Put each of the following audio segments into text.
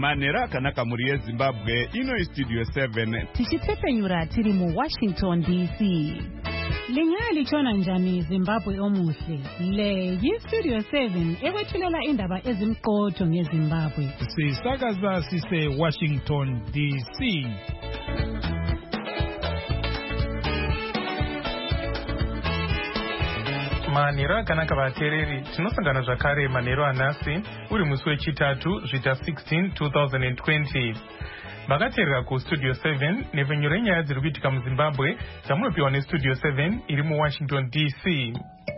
Manera akanaka muri yeZimbabwe ino Studio 7 tichitsepenyura tiri mu Washington DC. Linyaya lichona njani Zimbabwe omuhle? Le Studio 7 ekwethulela indaba ezimqotho ngeZimbabwe. Sisakaza sise Washington DC. Manero akanaka vateereri, tinosangana zvakare manero anhasi uri musi wechitatu zvita 16 2020. Vakateerera kustudio 7 nepfenyuro renyaya dziri kuitika muZimbabwe dzamunopiwa nestudio 7 iri muWashington DC.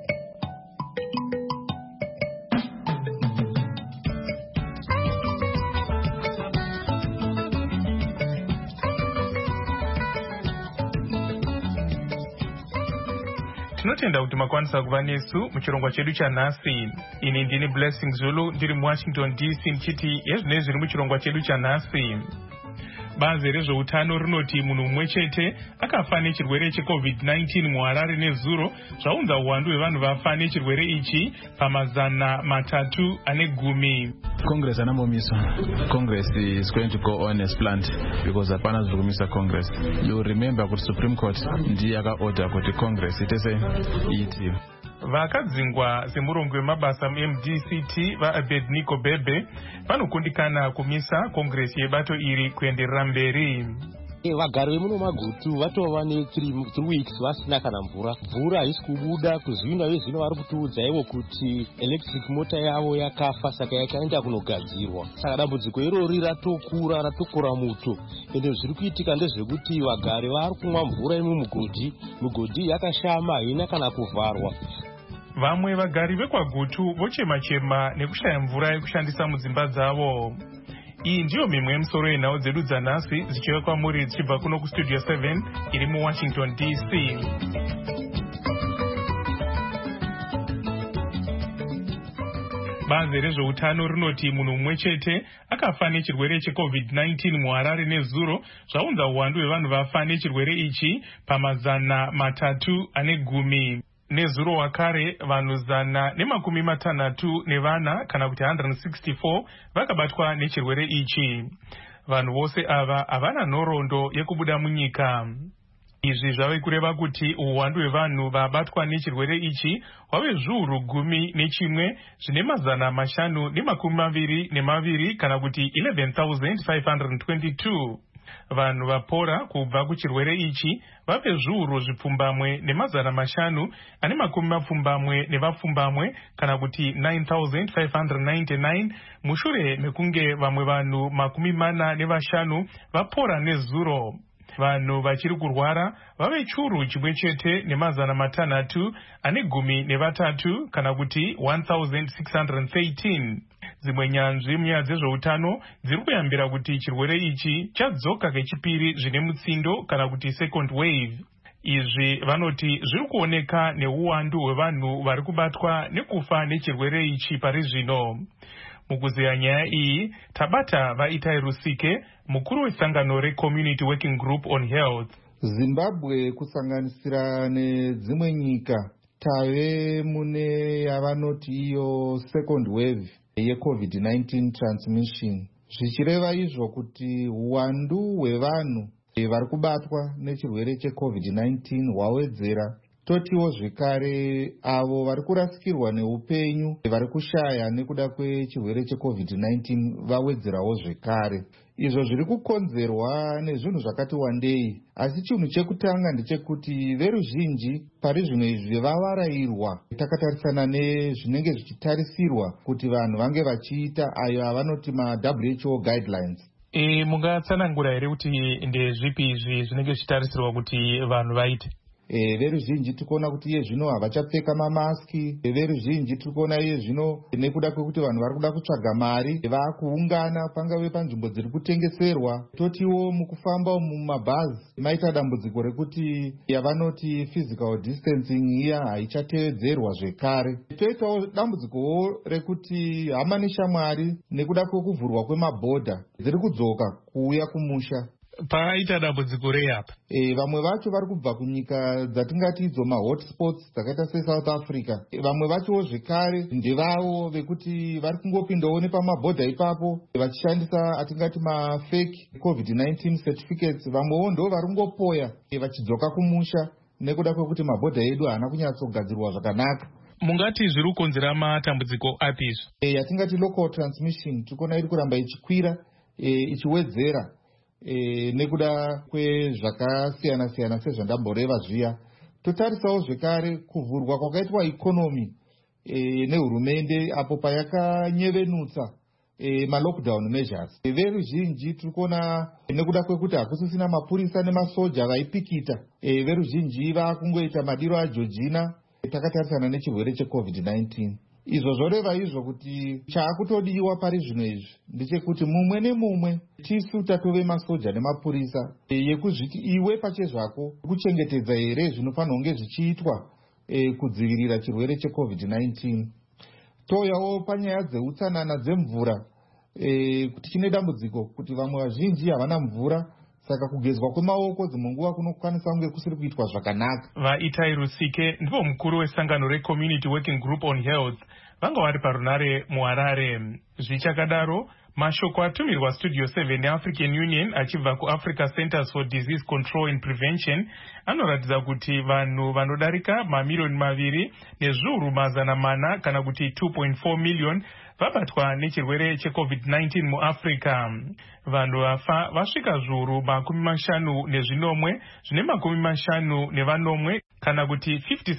Tinotenda kuti makwanisa kuva nesu muchirongwa chedu chanhasi. Ini ndini Blessing Zulu ndiri muWashington DC ndichiti yezvinei zviri muchirongwa chedu chanhasi. Bazi rezveutano rinoti munhu mumwe chete akafa nechirwere cheCovid-19 muHarare nezuro, zvaunza uwandu hwevanhu vafa nechirwere ichi pamazana 310. Congress anambomiswa. Congress is going to go on as planned because hapana zvokumisa Congress. You remember kuti Supreme Court ndiye akaorder kuti Congress itese iitiwe. Vakadzingwa semurongwe wemabasa MDCT vaAbednego Bebe vanokundikana kumisa Congress yebato iri kuenderera mberi. Vagari vemuno magutu vatova ne 3 weeks vasina kana mvura haisi kubuda. Kuzvino vezvino vari kutiudza ivo kuti electric motor yavo yakafa saka yakaenda kunogadzirwa. Saka dambudziko irori ratokura muto. Ende zviri kuitika ndezvekuti vagari vari kumwa mvura mugodhi yakashama haina kana kuvharwa. Vamwe vagari vekwagutu vochema-chema nekushaya mvura yekushandisa mudzimba dzavo. Iyi ndiyo mimwe yemisoro yenhau dzedu dzanhasi dzichiva kwamuri dzichibva kuno kustudio 7 iri muWashington DC. Bazi rezveutano rinoti munhu mumwe chete akafa nechirwere cheCovid-19 muHarare nezuro, zvaunza uwandu hwevanhu vafa nechirwere ichi pamazana 310. Nezuro wakare vanhu 164 kana kuti 164 vakabatwa nechirwere ichi. Vanhu vose ava havana nhoroondo yekubuda munyika. Izvi zvave kureva kuti uwandu hwevanhu vabatwa nechirwere ichi hwave zviuru 11 zvine mazana 522 kana kuti 11,522. Vanhu vapora kubva kuchirwere ichi vave zviuru zvipfumbamwe nemazana 520 kana kuti 9,599 mushure mekunge vamwe vanhu 45 vapora nezuro. Vanhu vachiri kurwara vave churu chimwe chete nemazana 613 kana kuti 1,613. Dzimwe nyanzvi munyaya dzezveutano dziri kuyambira kuti chirwere ichi chadzoka kechipiri zvine mutsindo kana kuti second wave. Izvi vanoti zviri kuoneka neuwandu hwevanhu vari kubatwa nekufa nechirwere ichi pari zvino. Mukuzeya nyaya iyi tabata vaItai Rusike, mukuru wesangano reCommunity Working Group on Health. Zimbabwe kusanganisira nedzimwe nyika tave mune yavanoti iyo second wave yeCovid-19 transmission. Zvichireva izvo kuti uwandu hwevanhu vari kubatwa nechirwere cheCovid-19 hwawedzera. Totiwo zvekare avo vari kurasikirwa neupenyu vari kushaya nekuda kwechirwere cheCovid-19 vawedzerawo zvekare. Izvo zviri kukonzerwa nezvinhu zvakati wandei, asi chinhu chekutanga ndechekuti veruzhinji pari zvino izvi vavarayirwa takatarisana nezvinenge zvichitarisirwa kuti vanhu vange vachiita ayo avanoti maWHO guidelines. Mungatsanangura here kuti ndezvipi izvi zvinenge zvichitarisirwa kuti vanhu vaite? Veruzhinji tikuona kuti iye zvino havachapfeka mamaski. Veruzhinji tikuona iye zvino nekuda kwekuti vanhu vari kuda kutsvaga mari vakuungana pangave panzvimbo dziri kutengeserwa. Totiwo mukufamba mumabhazi maita dambudziko rekuti yavanoti physical distancing iya haichatevedzerwa zvekare. Toitawo dambudzikowo rekuti hama neshamwari nekuda kwekuvhurwa kwemabhodha dziri kudzoka kuuya kumusha. Paita dambudziko rei apa? Vamwe vacho vari kubva kunyika dzatingati idzo mahotspots dzakaita seSouth Africa. Vamwe vachowo zvekare ndevavo vekuti vari kungopindawo nepamabhodha ipapo vachishandisa atingati mafake COVID-19 certificates. Vamwewo ndo vari kungopoya vachidzoka kumusha nekuda kwekuti mabhodha edu haana kunyatsogadzirwa zvakanaka. Mungati zviri kukonzera matambudziko api izvo? Yatingati local transmission tikuona iri kuramba ichikwira ichiwedzera nekuda kwezvakasiyana-siyana sezvandamboreva zviya. Totarisawo zvekare kuvhurwa kwakaitwa ikonomi nehurumende apo payakanyevenutsa malockdown measures. Veruzhinji tiri kuona nekuda kwekuti hakusisina mapurisa nemasoja vaipikita, veruzhinji vakungoita madiro ajojina takatarisana nechirwere cheCovid-19. Izvo zvoreva izvo kuti chaakutodiwa pari zvino izvi ndechekuti mumwe nemumwe tisu tatove masoja nemapurisa yekuzviti iwe pachezvako kuchengetedza here zvinofanirwa kunge zvichiitwa kudzivirira chirwere cheCovid-19. Touyawo panyaya dzeutsanana dzemvura, kuti chine dambudziko kuti vamwe vazhinji havana mvura, saka kugezwa kwemaoko dzimwe nguva kunokwanisa kunge kusiri kuitwa zvakanaka. Vaitai Rusike ndivo mukuru wesangano reCommunity Working Group on Health vanga vari parunare muHarare. Zvichakadaro, mashoko atumirwa Studio 7 neAfrican Union achibva kuAfrica Centers for Disease Control and Prevention anoratidza kuti vanhu vanodarika mamiliyoni 2,400,000 kana kuti 2.4 million vabatwa nechirwere cheCovid-19 muAfrica. Vanhu vafa vasvika zviuru 50 zvine 50 kana kuti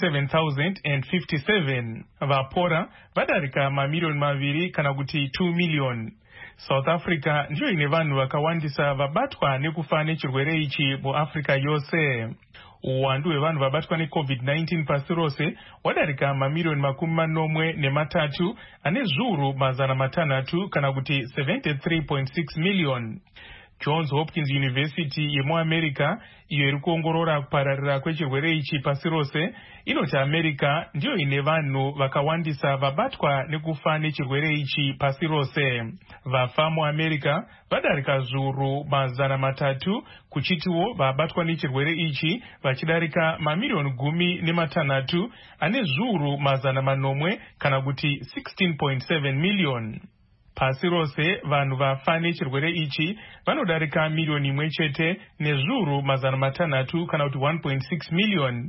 57,057. Vapora vadarika mamiliyoni 2 kana kuti 2 million. South Africa ndiyo ine vanhu vakawandisa vabatwa nekufa nechirwere ichi muAfrica yose. Uwandu hwevanhu vabatwa neCovid-19 pasi rose wadarika mamiliyoni 43 ane zviuru 600 kana kuti 73.6 million. Johns Hopkins University yemuAmerica, iyo iri kuongorora kupararira kwechirwere ichi pasi rose, inoti America ndiyo ine vanhu vakawandisa vabatwa nekufa nechirwere ichi pasi rose. Vafa muAmerica vadarika zviuru 300 kuchitiwo vabatwa nechirwere ichi vachidarika mamiliyoni 16 ane zviuru 100 kana kuti 16.7 million. Pasi rose vanhu vafa nechirwere ichi vanodarika miliyoni 1 nezviuru 600 kana kuti 1.6 million.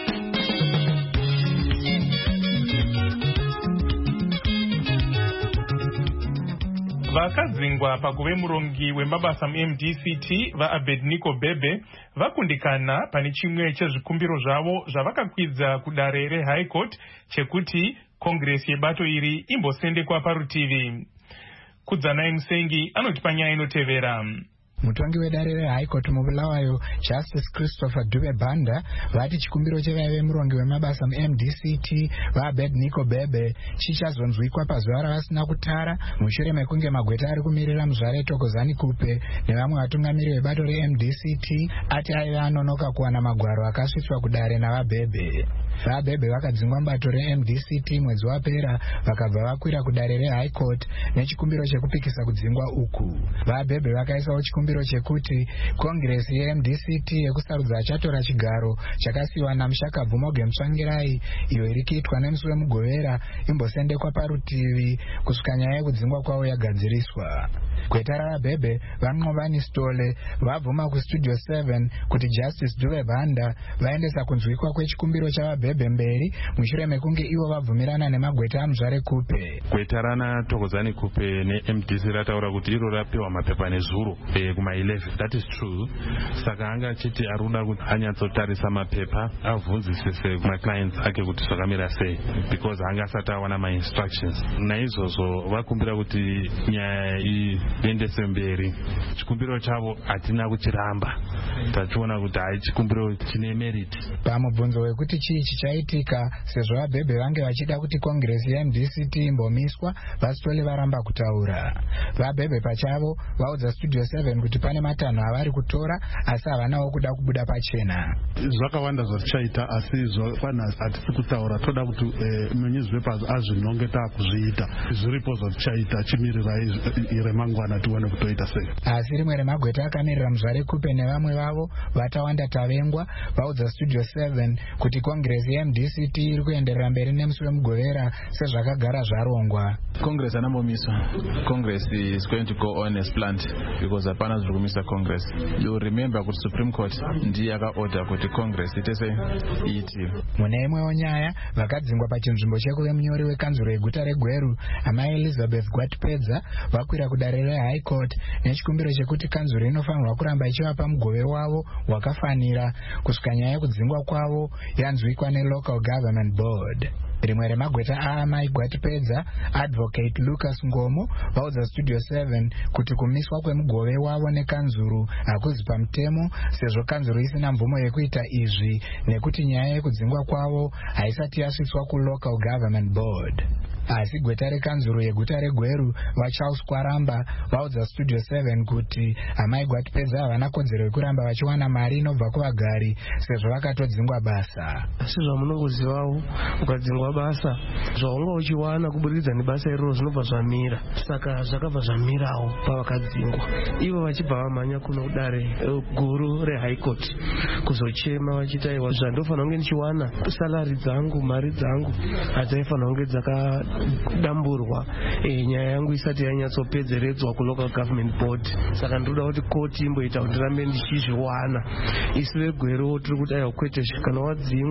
Vakadzingwa pakuve murongi wemabasa muMDCT vaAbednego Bebe vakundikana pane chimwe chezvikumbiro zvavo zvavakakwidza kudare reHigh Court chekuti Kongresi yebato iri imbosendekwa parutivi. Kudzanai Musengi anoti panyaya inotevera. Mutongi wedare reHigh Court mubulawayo Justice Christopher Dube Banda vati chikumbiro chevaive murongi wemabasa muMDCT vaAbednego Bebe chichazonzwikwa pazuva ravasina kutara mushure mekunge magweta ari kumirira muzvare Thokozani Kupe nevamwe vatungamiri vebato reMDCT ati aive anonoka kuwana magwaro akasvitswa kudare navaBebe. VaBebe vakadzingwa mubato reMDCT mwedzi wapera vakabva vakwira kudare reHigh Court nechikumbiro chekupikisa kudzingwa uku. VaBebe vakaisawo chikumbiro chekuti Kongresi yeMDCT yekusarudza achatora chigaro chakasiyiwa naMushakabvu Morgan Tsvangirai iyo iri kuitwa nemusi wemugovera imbosendekwa parutivi kusvika nyaya yekudzingwa kwavo yagadziriswa. Gweta ravaBebe vaNqobani Stole vabvuma kuStudio 7 kuti Justice Dube Banda vaendesa kunzwikwa kwechikumbiro chavaBebe mberi mushure mekunge ivo vabvumirana nemagweta amuzvare Kupe. Gweta rana Thokozani Kupe neMDC rataura kuti iro rapiwa mapepa nezuro kuma11. That is true. Saka anga achiti arikuda kuti anyatsotarisa mapepa avhunzisise kumaclients ake kuti zvakamira sei because anga asati awana mainstructions. Naizvozvo vakumbira kuti nyaya iendese mberi. Chikumbiro chavo hatina kuchiramba. Tachiona kuti hai chikumbiro chine merit. Pamubvunzo wekuti chii chichaitika sezvo vaBebe vange vachida kuti Kongresi yeMDCT imbomiswa, vaStole varamba kutaura. VaBebe pachavo vaudza Studio 7 kuti kuti pane matanho avari kutora asi havanawo kuda kubuda pachena. Zvakawanda zvatichaita asi panhasi hatisi kutaura, toda kuti newspapers azvinonge taakuzviita. Zviripo zvatichaita, chimirirai remangwana tione kutoita sei. Asi rimwe remagweta akamirira muzvare Kupe nevamwe vavo vatawanda Tavengwa vaudza Studio 7 kuti Congress yeMDCT iri kuenderera mberi nemusi wemugovera sezvakagara zvarongwa. Congress anambomiswa. Congress is going to go on as planned because hapana zviri kumisa Congress. You remember kuti Supreme Court ndiye akaorder kuti Congress itese iiti. Mune imwewo nyaya, vakadzingwa pachinzvimbo chekuve munyori wekanzuro yeguta reGweru amai Elizabeth Gwatipedza vakwira kudare reHigh Court nechikumbiro chekuti kanzuro inofanirwa kuramba ichivapa mugove wavo wakafanira kusvika nyaya yekudzingwa kwavo yanzwikwa neLocal Government Board. Rimwe remagweta aamai Gwatipedza, Advocate Lucas Ngomo, vaudza Studio 7 kuti kumiswa kwemugove wavo nekanzuru hakuzi pamutemo sezvo kanzuru isina mvumo yekuita izvi nekuti nyaya yekudzingwa kwavo haisati yasvitswa kuLocal Government Board. Asi gweta rekanzuro yeguta reGweru vaCharles Kwaramba vaudza Studio 7 kuti amai Gwatipedza havana kodzero yekuramba vachiwana mari inobva kuvagari sezvo vakatodzingwa basa. Sezvamunongozivawo ukadzingwa basa zvaunga uchiwana kuburikidza nebasa iroro zvinobva zvamira, saka zvakabva zvamirawo pavakadzingwa. Ivo vachibva vamhanya kuno kudare guru reHigh Court kuzochema vachita iwa zvandofanira kunge ndichiwana salari dzangu, mari dzangu hadzaifanira kunge dzakadamburwa nyaya yangu isati yanyatsopedzeredzwa kuLocal Government Board. Saka ndoda kuti koti imboita kuti ndirambe ndichizviwana. Isu veGweru tiri kuti aiwa kwete, kana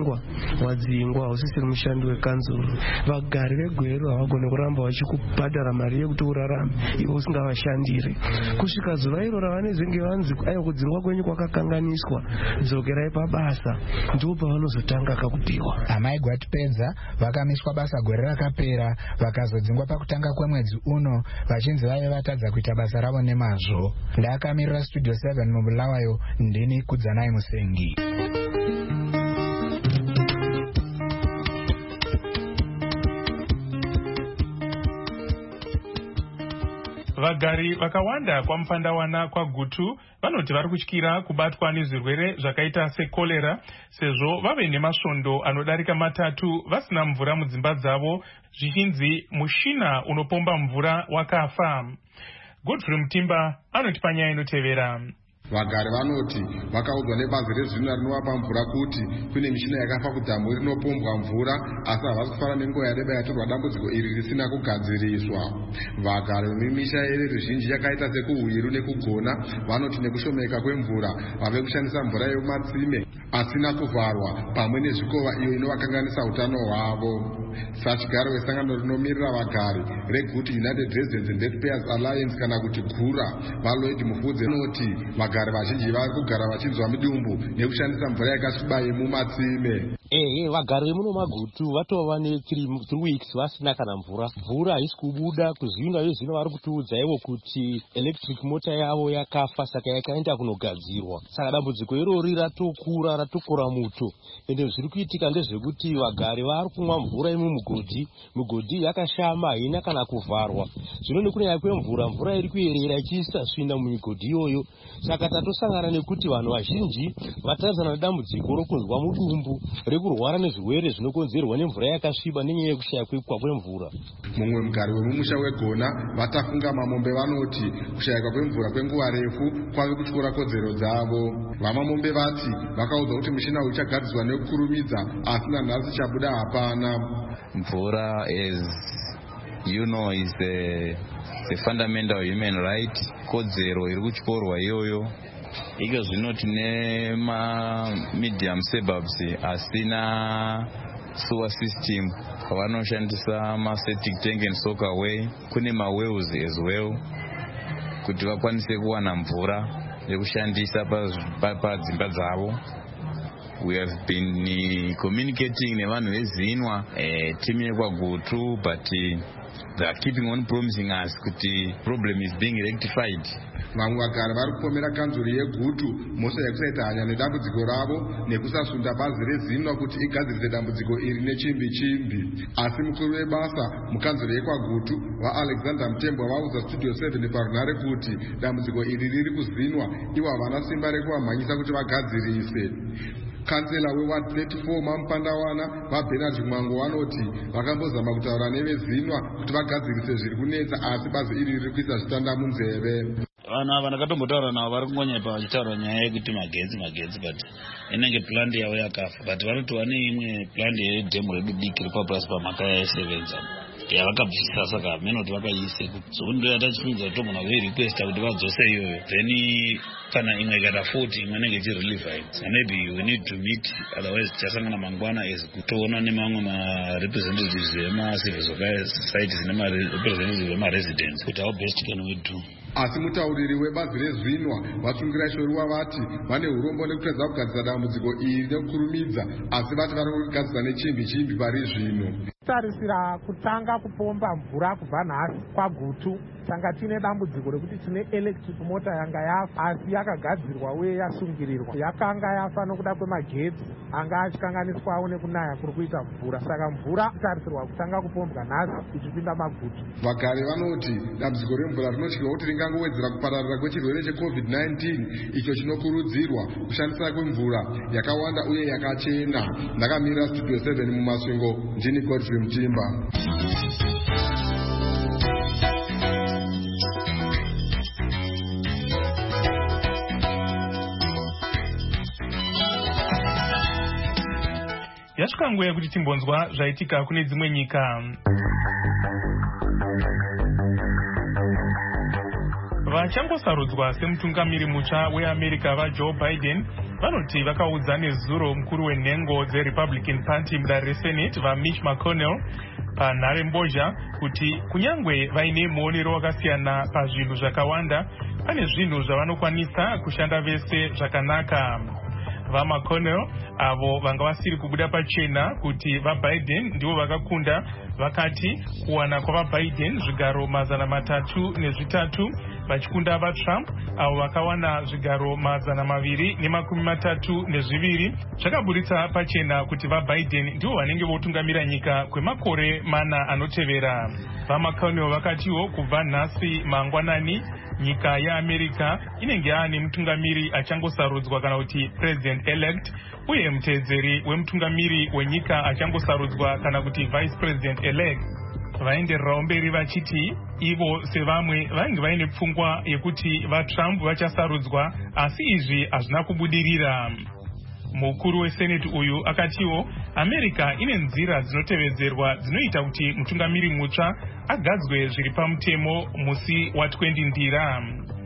wadzingwa hausisiri mushandi wekanzuru. Vagari veGweru havagone kuramba vachikubhadhara mari yekuti urarame ivo usingavashandire. Kusvika zuva iro ravanezenge vanzi aiwa kudzingwa kwenyu kwakakanganiswa, dzokerai pabasa, ndipo pavanozotanga kakupiwa. Amai Gwatipedza vakamiswa basa gore rakapera vakazodzingwa pakutanga kwemwedzi uno vachinzi vaive vatadza kuita basa ravo nemazvo. Ndakamirira Studio 7 mubulawayo, ndini Kudzanai Musengi. Vagari vakawanda kwaMupandawana kwaGutu vanoti vari kutyira kubatwa nezvirwere zvakaita sekolera sezvo vave nemasvondo anodarika 3 vasina mvura mudzimba dzavo zvichinzi mushina unopomba mvura wakafa. Godfrey Mutimba anoti panyaya inotevera. Vagari vanoti vakaudzwa nebazi rezvino rinovapa mvura kuti kune mishina yakafa kudhamu rinopombwa mvura asi havasi kufara nenguva yareba yatorwa dambudziko iri risina kugadziriswa. Vagari vemisha iri ruzhinji yakaita sekuhwiru nekugona vanoti nekushomeka kwemvura vave kushandisa mvura yemumatsime asina kuvharwa pamwe nezvikova iyo inovakanganisa utano hwavo. Sachigaro wesangano rinomirira vagari reGutu United Residents and Taxpayers Alliance kana kuti GURA vaLloyd Mufudze vanoti vagari vazhinji vari kugara vachinzwa midumbu nekushandisa mvura yakasviba yemumatsime. Vagari vemuno maGutu vatova ne3 weeks vasina kana mvura haisi kubuda. Kuzvino vezvino vari kutiudza ivo kuti electric motor yavo yakafa saka yakaenda kunogadzirwa. Saka dambudziko irori ratokura muto. Ende zviri kuitika ndezvekuti vagari vari kumwa mvura mugodhi yakashama haina kana kuvharwa. Zvino nekunyaya kwemvura, mvura iri kuyerera ichiisa svina mumigodhi iyoyo. Saka tatosangana nekuti vanhu vazhinji vatarisana nedambudziko rokunzwa mudumbu rekurwara nezvirwere zvinokonzerwa nemvura yakasviba nenyaya yekushaya kwemvura. Mumwe mugari wemumusha weGona vatafunga mamombe vanoti kushayika kwemvura kwenguva refu kwave kutyora kodzero dzavo. Vamamombe vati vakaudzwa kuti mushina uchagadzirwa nekukurumidza asi nanhasi chabuda hapana. Mvura is the fundamental human right. Kodzero iri kutyorwa iyoyo. Iko zvino tine medium suburbs asina sewer system vanoshandisa septic tank and soak away. Kune wells as well kuti vakwanise kuwana mvura yekushandisa padzimba dzavo. We have been communicating nevanhu veZinwa team yekwaGutu, but they are keeping on promising us kuti problem is being rectified. Vamwe vagari vari kupomera kanzuri yegutu mhosva yekusaita hanya nedambudziko ravo nekusasunda bazi rezinwa kuti igadzirise dambudziko iri nechimbi-chimbi. Asi mukuru webasa mukanzuri yekwagutu vaAlexander Mutembwa vaudza Studio 7 parunhare kuti dambudziko iri riri kuzinwa ivo havana simba rekuvamhanyisa kuti vagadzirise. Kansela weward 34 Mampandawana vaBernard Mwango vanoti vakambozama kutaura nevezinwa kuti vagadzirise zviri kunetsa asi bazi iri riri kuisa zvitanda munzeve. Vana ava ndakatombotaura navo vari kungonyepa vachitaura nyaya yekuti magetsi but inenge plant yavo yakafa but vanoti vane imwe plant yedhemu redu diki ripapurasi pamhaka yasevenza yavakabvisa saka menoti vakaise so ndo yatachifunza tomona kuirequesta kuti vadzose iyoyo then kana imwe ikaita 40 imwe nenge ichireliva maybe we need to meet otherwise tichasangana mangwana as kutoona nemamwe marepresentatives vemacivil societies nemarepresentatives vemaresidents kuti how best can we do. Asi mutauriri webazi rezinwa vasungira shoriwa vati vane urombo nekutedza kugadzisa dambudziko iri nekukurumidza asi vati vari kugadzisa nechimbi-chimbi pari zvino. Tarisira kutanga kupomba mvura kubva nhasi kwagutu tanga tine dambudziko rekuti tine electric mota yanga yafa asi yakagadzirwa uye yasungirirwa yakanga yafa nokuda kwemagetsi anga achikanganiswawo nekunaya kuri kuita mvura saka mvura itarisirwa kutanga kupombwa nhasi ichipinda magutu. Vagari vanoti dambudziko remvura rinotyirwa kuti ringangowedzera kupararira kwechirwere cheCovid-19 icho chinokurudzirwa kushandisa kwemvura yakawanda uye yakachena. Ndakamira Studio 7 mumasvingo ndini Godfrey Mutimba. Yasvika nguva yekuti timbonzwa zvaitika kune dzimwe nyika. Vachangosarudzwa semutungamiri mutsva weAmerica vaJoe Biden vanoti vakaudza nezuro mukuru wenhengo dzeRepublican Party mudare reSenate vaMitch McConnell panhare mbozha kuti kunyangwe vaine muonero wakasiyana pazvinhu zvakawanda pane zvinhu zvavanokwanisa kushanda vese zvakanaka. VaMcConnell avo vanga vasiri kubuda pachena kuti vaBiden ndivo vakakunda vakati kuwana kwavaBiden zvigaro 303 vachikunda vaTrump avo vakawana zvigaro 232 zvakaburitsa pachena kuti vaBiden ndivo vanenge votungamira nyika kwemakore 4 anotevera. VaMcConnell vakatiwo kubva nhasi mangwanani nyika yaAmerica inenge yaane mutungamiri achangosarudzwa kana kuti president elect uye mutedzeri wemutungamiri wenyika achangosarudzwa kana kuti vice president elect. Vaendererawo mberi vachiti ivo sevamwe vainge vaine pfungwa yekuti vaTrump vachasarudzwa asi izvi hazvina kubudirira. Mukuru weSenate uyu akatiwo America ine nzira dzinotevedzerwa dzinoita kuti mutungamiri mutsva agadzwe zviri pamutemo musi wa20 ndira.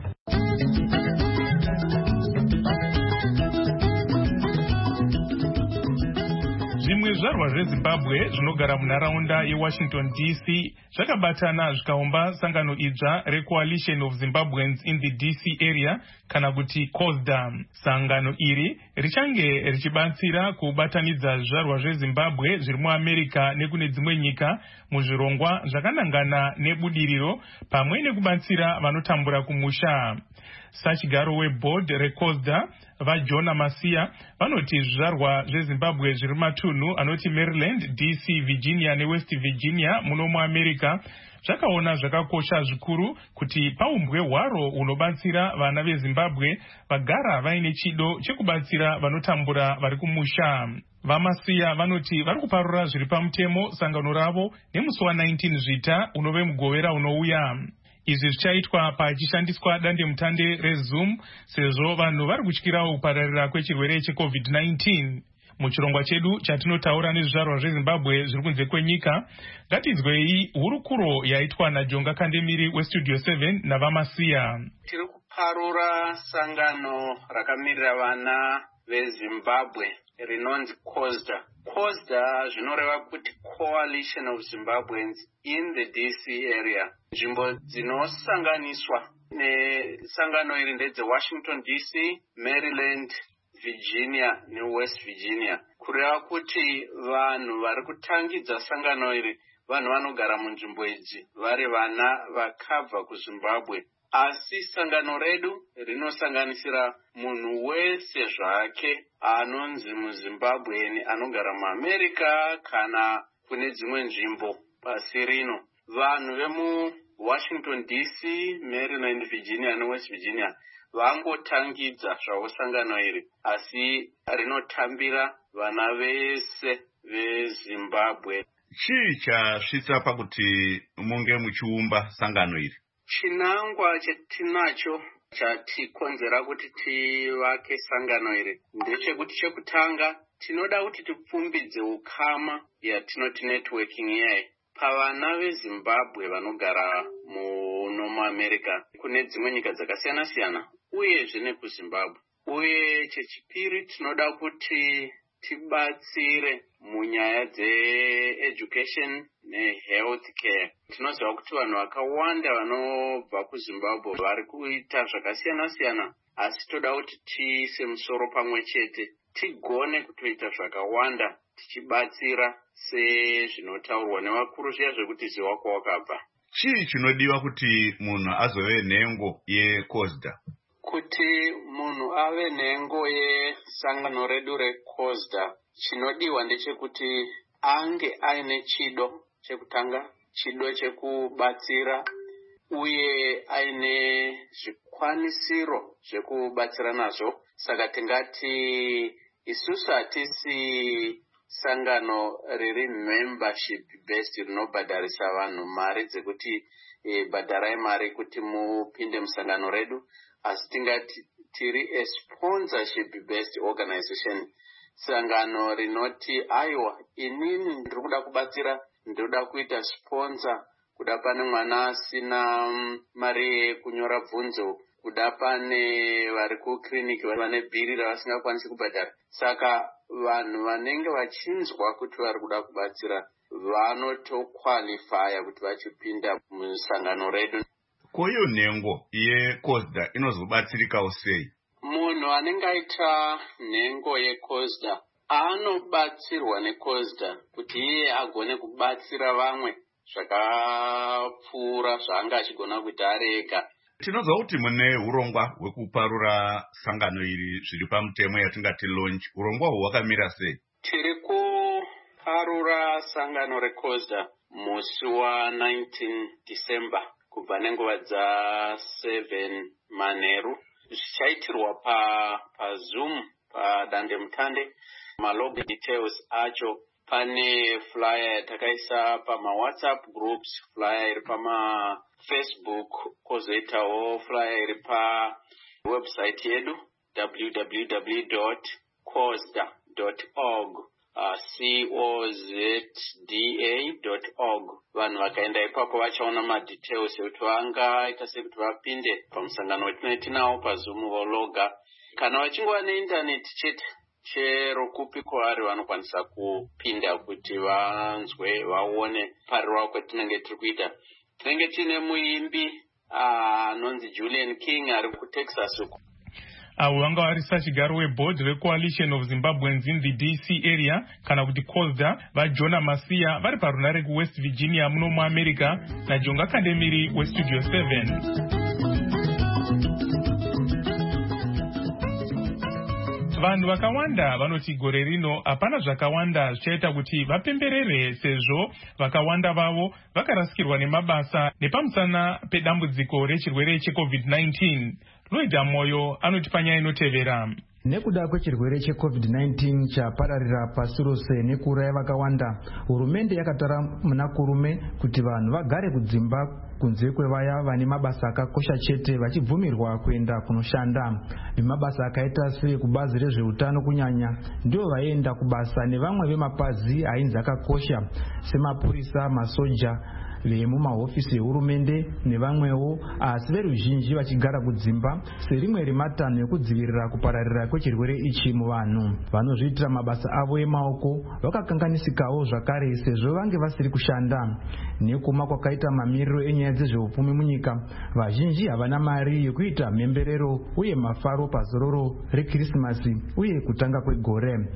Zvimwe zvizvarwa zveZimbabwe zvinogara munharaunda yeWashington DC zvakabatana zvikaumba sangano idzva reCoalition of Zimbabweans in the DC area kana kuti COSDA. Sangano iri richange richibatsira kubatanidza zvizvarwa zveZimbabwe zviri muAmerica nekune dzimwe nyika muzvirongwa zvakanangana nebudiriro pamwe nekubatsira vanotambura kumusha. Sachigaro weboard reCOSDA vaJona Masiya vanoti zvizvarwa zveZimbabwe zviri matunhu anoti Maryland, DC, Virginia neWest Virginia muno muAmerica zvakaona zvakakosha zvikuru kuti paumbwe hwaro unobatsira vana veZimbabwe vagara vaine chido chekubatsira vanotambura vari kumusha. VaMasiya vanoti vari kuparura zviri pamutemo sangano ravo nemusi wa19 zvita unove mugovera unouya. Izvi zvichaitwa pachishandiswa dandemutande reZoom sezvo vanhu vari kutyirawo kupararira kwechirwere cheCovid-19. Muchirongwa chedu chatinotaura nezvizvarwa zveZimbabwe zviri kunze kwenyika, ngatinzwei hurukuro yaitwa naJonga Kandemiri weStudio 7 navaMasiya. Tiri kuparura sangano rakamirira vana veZimbabwe rinonzi COSDA. COSDA zvinoreva kuti Coalition of Zimbabweans in the DC area. Nzvimbo dzinosanganiswa nesangano iri ndedzeWashington DC, Maryland, Virginia neWest Virginia. Kureva kuti vanhu vari kutangidza sangano iri vanhu vanogara munzvimbo idzi vari vana vakabva kuZimbabwe. asi sangano redu rinosanganisira munhu wese zvake anonzi muzimbabweni anogara muamerica kana kune dzimwe nzvimbo pasi rino. Vanhu vemuwashington dc, maryland, virginia newest virginia vangotangidza zvavo sangano iri, asi rinotambira vana vese vezimbabwe. Chii chasvitsa pakuti munge muchiumba sangano iri? Chinangwa chetinacho chatikonzera kuti tivake sangano iri ndechekuti, chekutanga tinoda kuti tipfumbidze ukama yatinoti networking iyai pavana vezimbabwe vanogara muno muamerica kune dzimwe nyika dzakasiyana siyana uyezve nekuzimbabwe. Uye chechipiri tinoda kuti tibatsire munyaya dzeeducation nehealth care. Tinoziva kuti vanhu vakawanda vanobva kuzimbabwe vari kuita zvakasiyana siyana, asi toda kuti tiise musoro pamwe chete tigone kutoita zvakawanda tichibatsira sezvinotaurwa nevakuru zviya zvekuti ziva kwawakabva. Chii chinodiwa kuti munhu azove nhengo yeCOSDA? Kuti munhu ave nhengo yesangano redu reCOSDA, chinodiwa ndechekuti ange aine chido chekutanga, chido chekubatsira, uye aine zvikwanisiro zvekubatsira nazvo. Saka tingati isusu hatisi sangano riri membership based rinobhadharisa vanhu mari dzekuti bhadharai mari kuti mupinde musangano redu, asi tingati tiri a sponsorship based organization, sangano rinoti aiwa inini ndiri kuda kubatsira, ndinoda kuita sponsor, kuda pane mwana asina mari yekunyora bvunzo, kuda pane vari kukiriniki vane bhiri ravasingakwanisi kubhadhara. Saka vanhu vanenge vachinzwa kuti vari kuda kubatsira vanotokwalifaya kuti vachipinda musangano redu. Ko iyo nhengo yeCOSDA inozobatsirikawo sei? Munhu anenge aita nhengo yeCOSDA anobatsirwa neCOSDA kuti iye agone kubatsira vamwe zvakapfuura zvaanga achigona kuita ari ega. Tinoziva kuti mune urongwa hwekuparura sangano iri zviri pamutemo yatingati launch. Urongwa hwu hwakamira sei? Tiri kuparura sangano reCOSDA musi wa19 December kubva nenguva dza7 manheru. Zvichaitirwa paZoom padandemutande. Malog details acho pane flyer yatakaisa pamawhatsapp groups, flyer iri pamafacebook, kozoitawo flyer iri pawebsite yedu www.cosda.org, cozda.org. Vanhu vakaenda ipapo vachaona madetails ekuti vangaita sekuti vapinde pamusangano wetinetinawo paZoom vologa. Kana vachingova neindaneti chete chero kupi kwavari vanokwanisa kupinda kuti vanzwe vaone parirwa kwetinenge tiri kuita. Tinenge tine muimbi anonzi Julian King ari kuTexas uko. Avo vanga vari sachigaro weboard recoalition of Zimbabweans in the DC area kana kuti COSDA vaJona Masiya vari parunare kuWest Virginia muno muAmerica naJonga Kandemiri weStudio 7. Vanhu vakawanda vanoti gore rino hapana zvakawanda zvichaita kuti vapemberere, sezvo vakawanda vavo vakarasikirwa nemabasa nepamusana pedambudziko rechirwere cheCovid-19. Lloyd Moyo anoti panyaya inotevera. Nekuda kwechirwere cheCovid-19 chapararira pasi rose nekuuraya vakawanda, hurumende yakatara muna kurume kuti vanhu vagare kudzimba kunze kwevaya vane mabasa akakosha chete vachibvumirwa kuenda kunoshanda. Vemabasa akaita sekubazi rezveutano kunyanya ndio vaenda kubasa, nevamwe vemapazi ainzi akakosha semapurisa, masoja, vemumahofisi ehurumende nevamwewo, asi veruzhinji vachigara kudzimba serimwe rematanho ekudzivirira kupararira kwechirwere ichi muvanhu. Vanozviitira mabasa avo emaoko vakakanganisikawo zvakare, sezvo vange vasiri kushanda. Nekuma kwakaita mamiriro enyaya dzezveupfumi munyika, vazhinji havana mari yekuita mhemberero uye mafaro pazororo reKrisimasi uye kutanga kwegore.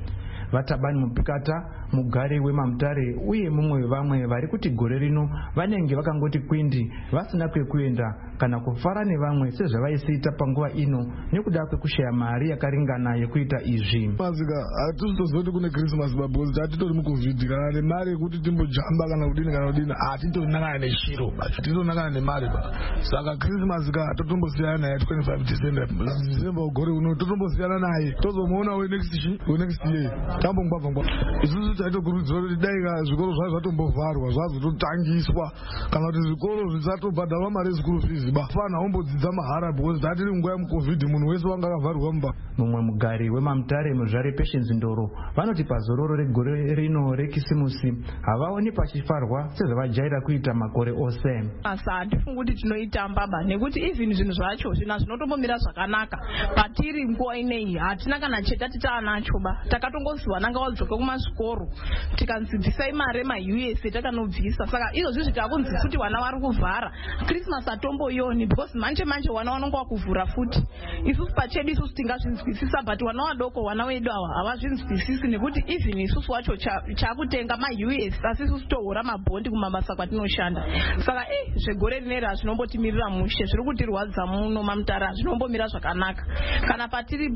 vatabani mupikata mugari wemamutare uye mumwe wevamwe vari kuti gore rino vanenge vakangoti kwindi vasina kwekuenda kana kufara nevamwe sezvavaisiita panguva ino nekuda kwekushaya mari yakaringana yekuita izvi. Mazika hatisitozoti kune Christmas babhozi hatitori mucovid kana nemari yekuti timbojamba kana kudini hatitonakana neshiro hatitonakana nemari saka Christmas ka totombosiyana naye 25 December ugore uno totombosiyana naye tozomuona next year tambongwabva isusu taitokurudzira kuti dai ka zvikoro zvai zvatombovharwa zvazototangiswa kana kuti zvikoro zvisatobhadharwa mari yeschool fees bafana ombodzidza mahara because tatiri nguva yemucovid munhu wese wanga akavharwa mumba. Mumwe mugari wemamutare muzvare Patience Ndoro vanoti pazororo regore rino rekisimusi havaoni pachifarwa sezvavajaira kuita makore ose. Asa hatifungi kuti tinoitamba nekuti even zvinhu zvacho zvinotombomira zvakanaka patiri nguva ineyi hatina kana chetati taanacho takatongoziva nanga wadzoka kumazvikoro tikanzidzisai mari maUS takanobvisa saka izvozvi takunzi futi vana vari kuvhara Christmas hatomboioni because manje vana vanonga vakuvhura futi isusu pachedu isusu tingazvinzwisisa but vana vadoko vana vedu ava havazvinzwisisi nekuti even isusu wacho chakutenga maUS asi isusu tohura mabhondi kumabasa kwatinoshanda saka zvegore rineri hazvinombotimirira mushe zviri kutirwadza muno mamutare hazvinombomira zvakanaka kana patiri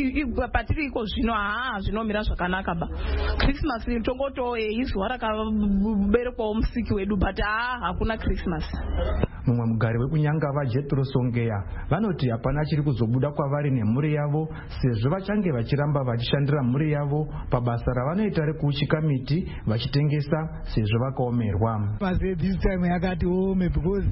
iko zvino zvinomira zvakanaka Christmas tongoto izuva rakaberekwawo musiki wedu but hakuna Christmas. Mumwe mugari wekunyangava Jethro Songeya vanoti hapana chiri kuzobuda kwavari nemhuri yavo sezvo vachange vachiramba vachishandira mhuri yavo pabasa ravanoita rekuuchika miti vachitengesa sezvo vakaomerwa. This time yakati ome because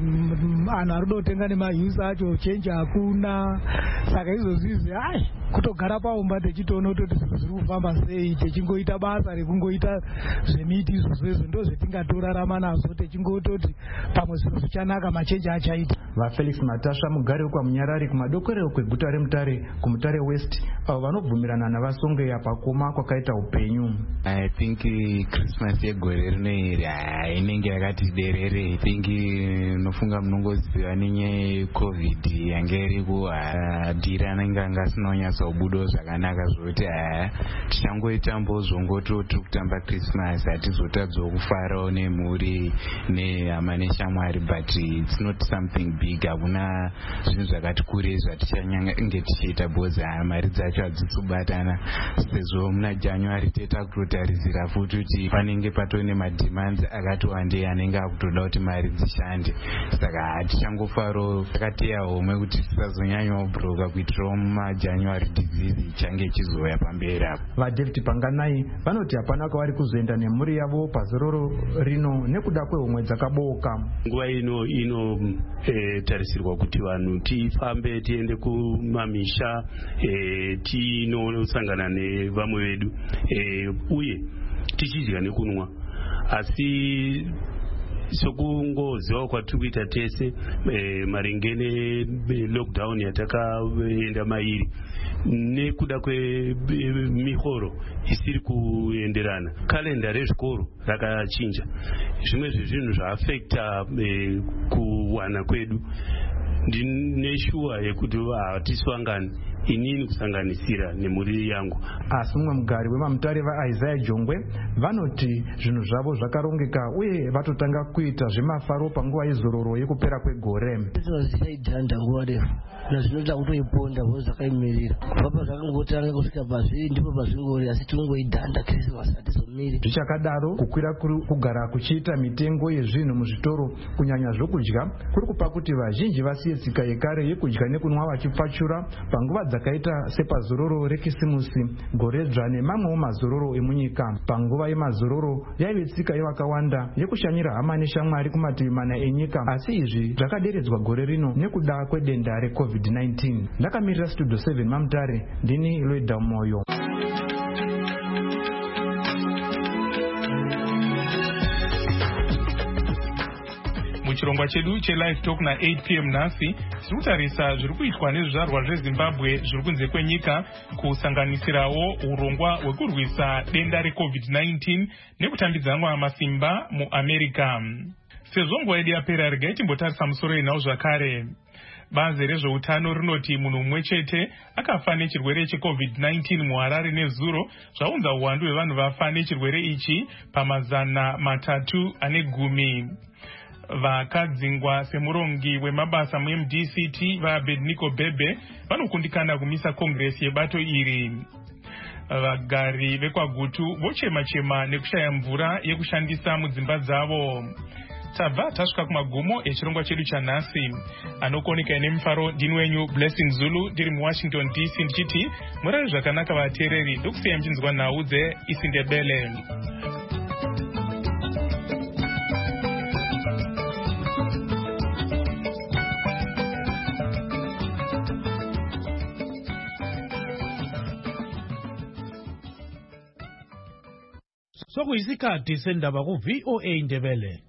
anhu ari kutenga nemahusi acho change hakuna saka izvozvizvi kutogara paumba techitoona kuti zvinhu zviri kufamba sei techingoita basa rekungoita zvemiti izvozvo ndo zvetingatorarama nazvo techingototi pamwe zvinhu zvichanaka machenji achaita. VaFelix Matasha mugari wekwaMunyarari kumadokorero kweguta reMutare kuMutare West avo vanobvumirana navasongeya pakoma kwakaita upenyu. I think Christmas yegore rino iri inenge yakati derere. I think nofunga munongoziva nenyaya yeCovid yange iri kuhadhira anenge anga asina kunyatsobudawo zvakanaka zvokuti tichangoitambo zvongoto tiri kutamba Christmas hatizotadzawo kufarawo nemhuri nehama neshamwari but it's not something big. Hakuna zvinhu zvakati kurei zvatichanyange tichiita because mari dzacho hadzisi kubatana sezvo muna January teta kutotarisira futi kuti panenge patone mademands akati wandei anenge akutoda kuti mari dzishande saka hatichangofaro takateya homwe kuti tisazonyanyawo broka kuitirawo mumaJanuary disease ichange ichizouya pamberi apo. VaDavid Panganai vanoti hapana kwavari kuzoenda nemhuri yavo pazororo rino nekuda kwehomwe dzakabooka. Nguva inotarisirwa kuti vanhu tifambe tiende kumamisha tinosangana nevamwe vedu uye tichidya nekunwa asi sokungoziva kwatiri kuita tese maringe nelockdown yatakaenda mairi nekuda kwemihoro isiri kuenderana kalenda rezvikoro rakachinja zvimwe zvezvinhu zvaafekta kuwana kwedu ndineshuwa yekuti hatiswangani inini kusanganisira nemhuri yangu. Asi mumwe mugari wemamutare vaIsaiah Jongwe vanoti zvinhu zvavo zvakarongeka uye vatotanga kuita zvemafaro panguva yezororo yekupera kwegore. Zvichaidhanda nguva refu nazvinoita kutoiponda vo zvakaimirira kubva pazvakangotanga kusvika pazviri ndipo pazvingori asi tinongoidhanda Christmas hatizomiri. Zvichakadaro kukwira kugara kuchiita mitengo yezvinhu muzvitoro kunyanya zvokudya kuri kupa kuti vazhinji vasiye tsika yekare yekudya nekunwa vachipfachura panguva dzakaita sepazororo rekisimusi goredzva nemamwewo mazororo emunyika. Panguva yemazororo yaive tsika yevakawanda yekushanyira hama neshamwari kumativi mana enyika asi izvi zvakaderedzwa gore rino nekuda kwedenda reCovid-19. Ndakamirira Studio 7 Mamutare ndini Loida Moyo. Muchirongwa chedu chelive talk na8 p.m. nhasi tiri kutarisa zviri kuitwa nezvizvarwa zveZimbabwe zviri kunze kwenyika kusanganisirawo urongwa hwekurwisa denda reCovid-19 nekutambidzanwa masimba muAmerica. Sezvo nguva yedu yapera regai timbotarisa musoro yenhau zvakare. Bazi rezveutano rinoti munhu mumwe chete akafa nechirwere cheCovid-19 muHarare nezuro, zvaunza uwandu hwevanhu vafa nechirwere ichi pa310. Vakadzingwa semurongi wemabasa muMDCT vaBednico Bebe vanokundikana kumisa kongresi yebato iri. Vagari vekwaGutu vochema-chema nekushaya mvura yekushandisa mudzimba dzavo. Tabva tasvika kumagumo echirongwa chedu chanhasi. Anokoneka nemufaro ndini wenyu Blessing Zulu ndiri muWashington DC ndichiti murari zvakanaka vateereri, ndokusiya mchinzwa nhau dzeIsindebele. Sokuyisikhathi sendaba ku-VOA Indebele.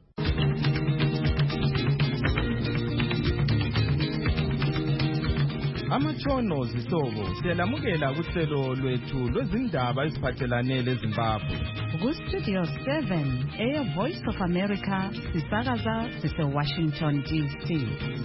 Amatshono zihlobo siyalamukela kuhlelo lwethu lwezindaba eziphathelane leZimbabwe. Ku-Studio 7 Air Voice of America sisakaza sise-Washington DC.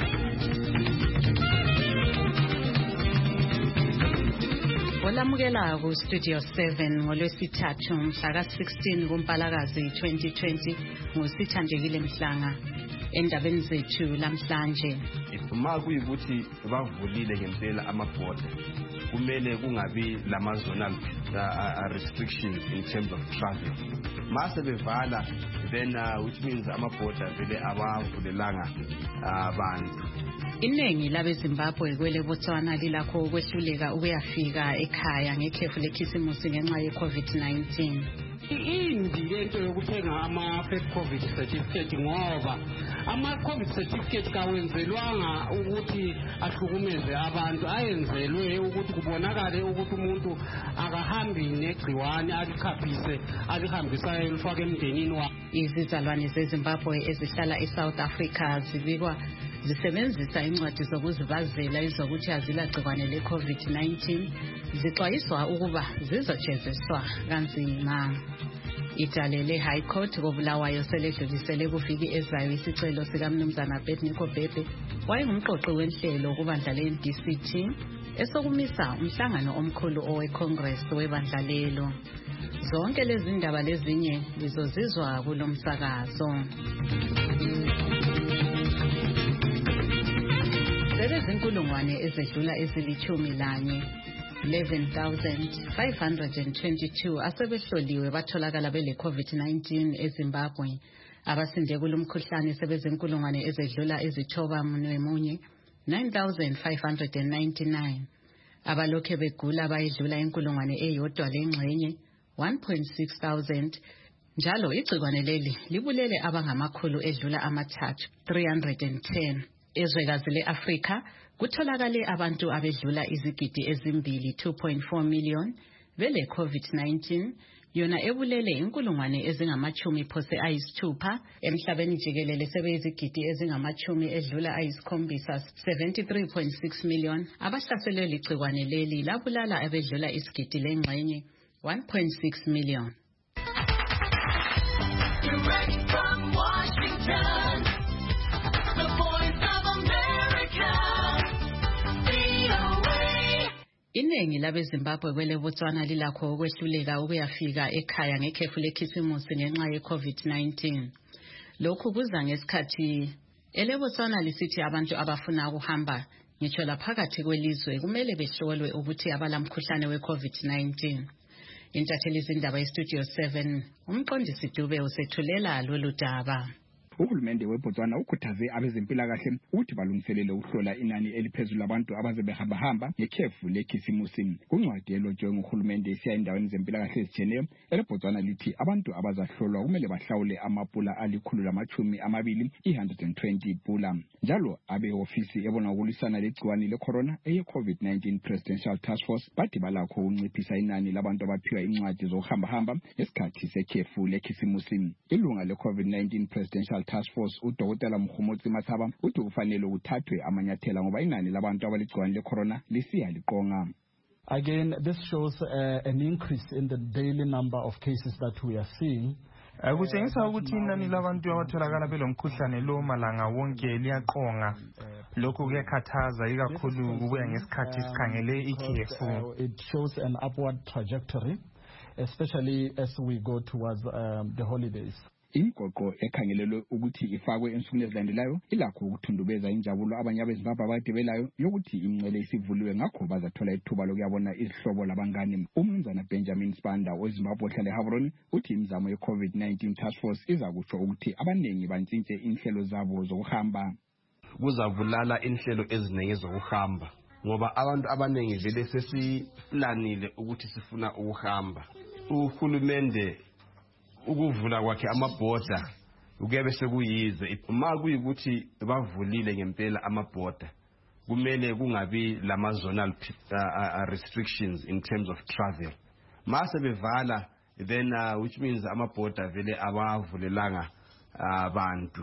Olamukela ku-Studio 7 ngolwesithathu mhla ka-16 kuMpalakazi 2020 ngusithandekile Mhlanga. Endabeni zethu lamhlanje, uma kuyikuthi bavulile ngempela amabhoda, kumele kungabi lama-zonal restrictions in terms of travel. Mase bevala, then which means amabhoda vele abavulelanga abantu. Iningi labeZimbabwe kwele Botswana lilakho ukwehluleka ukuyafika ekhaya ngekhefu lekhisimusi ngenxa ye-COVID-19. Indi lento yokuthenga ama-first COVID certificate ngoba ama-COVID certificate kawenzelwanga ukuthi ahlukumeze abantu, ayenzelwe ukuthi kubonakale ukuthi umuntu akahambi negciwane alikhaphise alihambisa elifake emndenini wakhe. Izizalwane zeZimbabwe ezihlala eSouth Africa zibikwa zisebenzisa incwadi zokuzibazela ezokuthi azilagciwane le-COVID-19 zixwayiswa ukuba zizojeziswa kanzima. Idale le-High Court koBulawayo seledlulisele kuviki ezayo isicelo sikaMnumzana Bednico Bebe wayengumqoqi wenhlelo kubandla le-MDCT esokumisa umhlangano omkhulu owe-Congress webandla lelo. Zonke lezi ndaba lezinye lizozizwa kulo msakazo. Sebezinkulungwane ezedlula ezili-11 11,522 asebehloliwe batholakala bele-COVID-19 eZimbabwe. Abasinde kulomkhuhlane sebezinkulungwane ezedlula ezithoba-1 9,599. Abalokhe begula bayedlula inkulungwane eyodwa lengxenye 1,600. Njalo igcikwane leli libulele abangamakhulu edlula amathathu 310. Ezwekazi le-Afrika kutholakale abantu abedlula izigidi ezimbili 2.4 million bele-COVID-19, yona ebulele inkulungwane ezingama-60 emhlabeni jikelele sebeyizigidi ezingama-70 73.6 million abahlaselwe ligcikwane leli labulala abedlula isigidi lengxenye 1.6 million. Direct from Washington, the voice of America, VOA. Iningi labeZimbabwe kwele Botswana lilakho ukwehluleka ukuyafika ekhaya ngekhefu lekhisimusi ngenxa ye-COVID-19. Lokhu kuza ngesikhathi eleBotswana lisithi abantu abafuna ukuhamba ngitsho laphakathi kwelizwe kumele behlolwe ukuthi abalamkhuhlane we-COVID-19. Intatheli zindaba yeStudio 7 umqondisi Dube usethulela lolu daba. Uhulumende weBotswana ukhuthaze abezempilakahle ukuthi balungiselele ukuhlola inani eliphezulu labantu abaze behamba ngekhefu lekhisimusi. Kuncwadi elotshwe nguhulumende isiya endaweni zempilakahle ezitshiyeneyo, eleBotswana lithi abantu abazahlolwa kumele bahlawule amapula ali-120 120 pula. Njalo abeofisi ebona ukulisana legciwane lecorona eye-COVID-19 Presidential Task Force bathi balakho ukunciphisa inani labantu abaphiwa incwadi zokuhamba ngesikhathi sekhefu lekhisimusi. Ilunga le-COVID-19 Presidential Task Force uDokotela Mkhumutsi Mathaba uthi kufanele uthathwe amanyathela ngoba inani labantu abaligciwane lecorona lisiya liqonga. Again, this shows an increase in the daily number of cases that we are seeing. Kutshengisa ukuthi inani labantu abatholakala belomkhuhlane lo malanga wonke liyaqonga. Lokhu kuyakhathaza ikakhulu kubuya ngesikhathi sikhangele ikhefu. It shows an upward trajectory, especially as we go towards the holidays. Imgoqo ekhangelelwe ukuthi ifakwe ensukwini ezilandelayo ilakho ukuthundubeza injabulo abanye abezimbabwe abayidebelayo yokuthi imncele isivuliwe ngakho bazathola ithuba lokuyabona izihlobo labangane. Umnumzana Benjamin Spanda wezimbabwe ohlala eHavroni uthi imizamo ye-COVID-19 task force izakutsho ukuthi abaningi bantshintshe inhlelo zabo zokuhamba. Kuzavulala inhlelo eziningi zokuhamba ngoba abantu abaningi vele sesiplanile ukuthi sifuna ukuhamba. Uhulumende ukuvula kwakhe amabhoda ukuyabe sekuyize uma kuyikuthi bavulile ngempela amabhoda kumele kungabi lama zonal restrictions in terms of travel. Mase bevala then which means amabhoda vele abavulelanga abantu.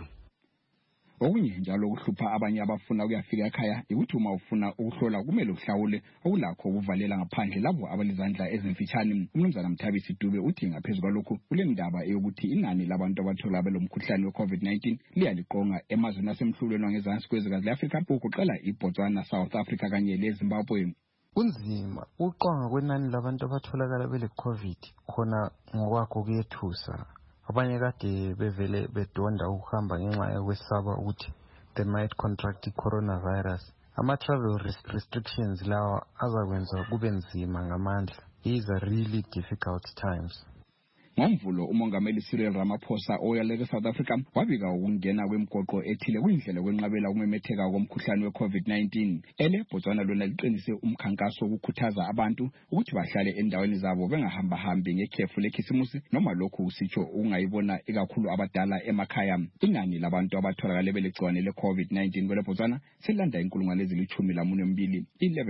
Okunye njalo ukuhlupha abanye abafuna ukuyafika ekhaya ukuthi uma ufuna ukuhlola kumele uhlawule okulakho ukuvalela ngaphandle labo abalizandla ezimfitshane. Umnumzana Mthabisi Dube uthi ngaphezulu kwalokho kule ndaba eyokuthi inani labantu abathola belomkhuhlane we-COVID-19 liyaliqonga emazweni asemhlulweni wangezansi kwezwekazi le-Afrika ukuqala iBotswana, South Africa kanye leZimbabwe. Kunzima uqonga kwenani labantu abatholakala bele-COVID khona ngokwakho kuyethusa. Abanye kade bevele bedonda ukuhamba ngenxa yokwesaba ukuthi they might contract coronavirus. Ama-travel restrictions lawa azakwenza kube nzima ngamandla. These are really difficult times. Ngomvulo umongameli Cyril Ramaphosa oyaleke South Africa wabika ukungena kwemgoqo ethile kwindlela kwenqabela ukumemetheka komkhuhlane we-COVID-19. Botswana lona liqinise umkhankaso wokukhuthaza abantu ukuthi bahlale endaweni zabo bengahambahambi ngekhefu lekhisimusi noma lokhu usitsho ungayibona ikakhulu abadala emakhaya. Inani labantu abatholakala belegciwane le-COVID-19 kwele Botswana selanda inkulungwane ezili-12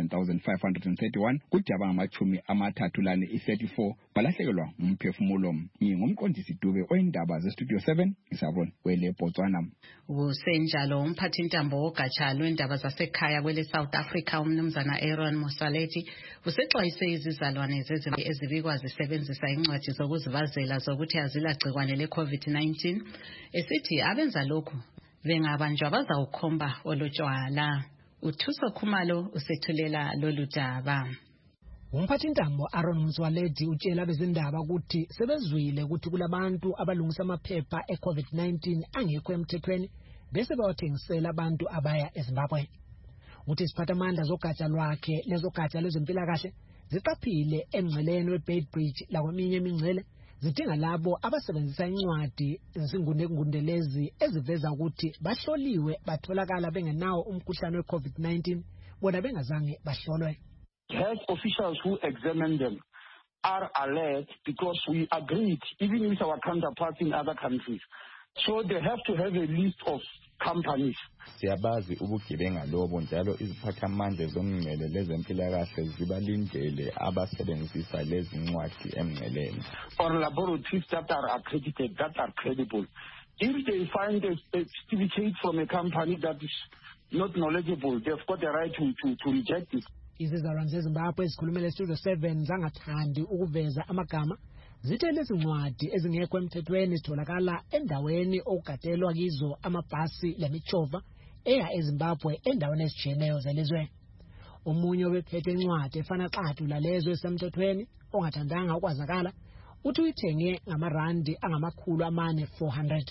11,531 kuthi abangamachumi amathathu lane i-34 balahlekelwa umphefumulo. Ngingumqondisi Dube oyindaba ze-Studio 7 isabona kwele Botswana. Kusenjalo umphathintambo wogatsha lwendaba zasekhaya kwele South Africa umnumzana Aaron Mosaleti usexwayise izizalwane zezimali ezibikwa zisebenzisa incwadi zokuzibazela zokuthi azilagcikwane le-COVID-19 esithi abenza lokhu bengabanjwa bazawukhomba olotshwala. Uthuso Khumalo usethulela lolu daba. Umphathintambo Aaron Mosaleti utshela bezindaba ukuthi sebezwile ukuthi kulabantu abalungisa amaphepha e-COVID-19 angekho emthethweni bese bawathengisela abantu abaya eZimbabwe. Uthi isiphathamandla zogatsha lwakhe lezogatsha lwezempilakahle ziqaphile emngceleni weBeitbridge lakweminye imingcele zidinga labo abasebenzisa incwadi ezingundelezi eziveza ukuthi bahloliwe batholakala bengenawo umkhuhlane we-COVID-19 bona bengazange bahlolwe. Health officials who examine them are alert because we agreed even with our counterparts in other countries. So they have to have a list of companies. Siyabazi ubugebenga lobo njalo iziphathamandla zomngcele lezempilakahle zibalindele abasebenzisa lezi ncwadi emngceleni. Or laboratories that are accredited, that are credible. If they find a certificate from a company that is not knowledgeable, they've got the right to reject it. Izizalwane zeZimbabwe ezikhulumele Studio 7 zangathandi ukuveza amagama zithe lezi ncwadi ezingekho emthethweni zitholakala endaweni okugatelwa kizo amabhasi lemichova eya eZimbabwe endaweni ezijiyeneyo zelizwe. Omunye wephethe incwadi efana xathu lalezo esemthethweni ongathandanga ukwazakala uthi uyithenge ngamarandi angama400.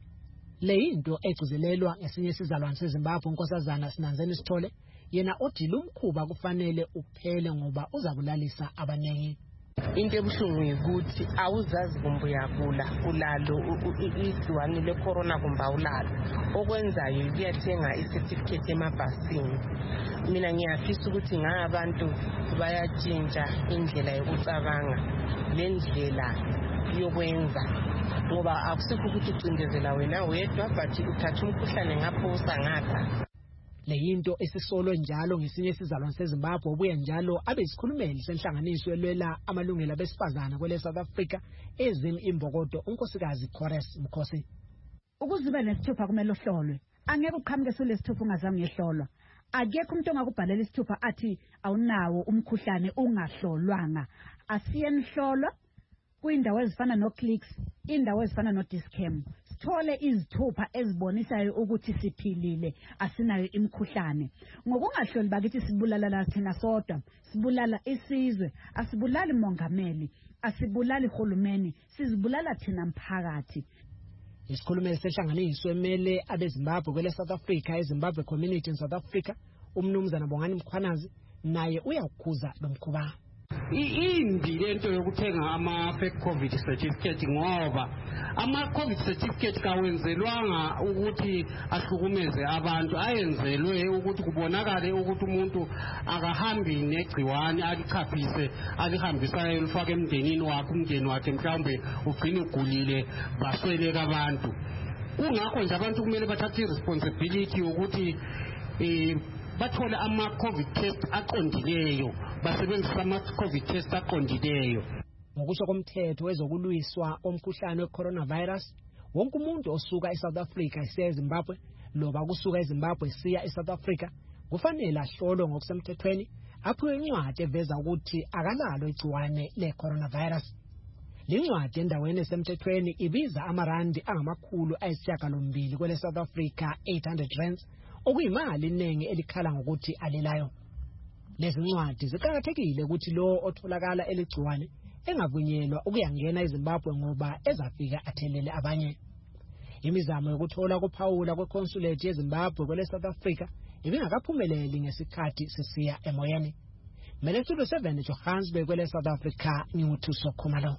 Le into egcizelelwa ngesinye isizalwane seZimbabwe unkosazana Sinanzeni Sithole yena othi lumkhuba kufanele uphele ngoba uzabulalisa abanengi. Into ebuhlungu ukuthi awuzazi kumbe uyagula ulalo igciwane le-corona kumbe awulalo. Okwenzayo kuyathenga i-certificate emabhasini. Mina ngiyafisa ukuthi ngabantu bayatshintsha indlela yokucabanga lendlela yokwenza ngoba akusikho ukuthi ucindezela wena wedwa but uthatha umkhuhlane ngapho usangapha. Le yinto esisolwe njalo ngesinye isizalwane seZimbabwe obuye njalo abesikhulumeli senhlanganiso elwela amalungelo abesifazana kwele South Africa ezimi imbokodo unkosikazi Chorus Mkhosi. Ukuziba nesithupha kumele ohlolwe. Angeke uqhamuke kulesithupha ungazange uyehlolwa. Akekho umuntu ongakubhalela isithupha athi awunawo umkhuhlane ungahlolwanga. Asiyenihlolwa kuyindawo ezifana no-Clicks, indawo ezifana no-Discam, sithole izithupha ezibonisayo ukuthi siphilile, asinayo imikhuhlane. Ngokungahloli bakithi sibulala la thina sodwa, sibulala isizwe, asibulali mongameli, asibulali hulumeni, sizibulala thina mphakathi. Isikhulumeli sehlanganiso emele abeZimbabwe kwele South Africa, eZimbabwe Community in South Africa, umnumzana Bongani Mkhwanazi, naye uyakukhuza lo mkhuba. Imbi lento yokuthenga ama-fake COVID certificate ngoba ama-COVID certificate kawenzelwanga ukuthi ahlukumeze abantu, ayenzelwe ukuthi kubonakale ukuthi umuntu akahambi negciwane alichaphise alihambisa elifake emndenini wakhe, umndeni wakhe mhlawumbe ugcine ugulile basweleka abantu. Kungakho nje abantu kumele bathathe i-responsibility ukuthi bathole ama-COVID test aqondileyo, basebenzisa ama-COVID test aqondileyo. Ngokusho komthetho wezokulwiswa omkhuhlane we-coronavirus, wonke umuntu osuka eSouth Africa esiya eZimbabwe loba kusuka eZimbabwe siya eSouth Africa kufanele ahlolwe ngokusemthethweni, aphiwe incwadi eveza ukuthi akalalo igciwane le-coronavirus. Le ncwadi endaweni esemthethweni ibiza amarandi angama280 kwele South Africa, 800 rands, okuyimali iningi elikhala ngokuthi alelayo. Lezi ncwadi ziqhakathekile ukuthi lo otholakala eligciwane engavunyelwa ukuyangena eZimbabwe ngoba ezafika athelele abanye. Imizamo yokuthola kuphawula kweconsulate yeZimbabwe kwele South Africa ibingakaphumeleli ngesikhathi sisiya emoyeni. Melestudio 7 Johannesburg kwele South Africa, Nguthuso Khumalo.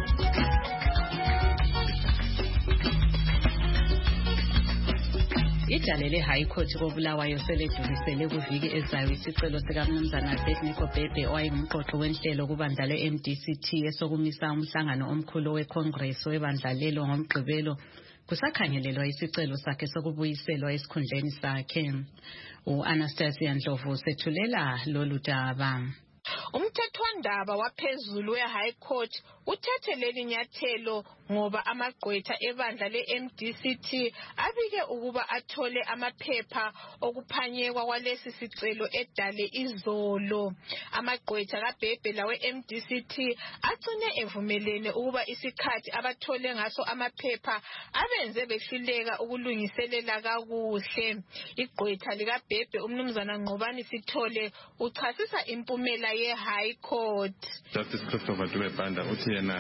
Ijale High Court koBulawayo seledlulisele kuviki ezayo isicelo sikaMnumzana Technical Bebe owayengumqoqi wenhlelo kubandla le-MDCT esokumisa umhlangano omkhulu weCongress webandlalelo ngomgqibelo kusakhangelelwa isicelo sakhe sokubuyiselwa esikhundleni sakhe. U-Anastasia Ndlovu sethulela lolu daba. Umthethwandaba waphezulu we-High Court uthethe leli nyathelo ngoba amagqwetha ebandla le-MDCT abike ukuba athole amaphepha okuphanyekwa kwalesi sicelo edale izolo. Amagqwetha kaBhebhe lawe-MDCT agcine evumelene ukuba isikhathi abathole ngaso amaphepha abenze behluleka ukulungiselela kakuhle. Igqwetha likaBhebhe umnumzana Ngqobani Sithole uchasisa impumela ye-High Court. Justice Christopher Dube-Banda uthi yena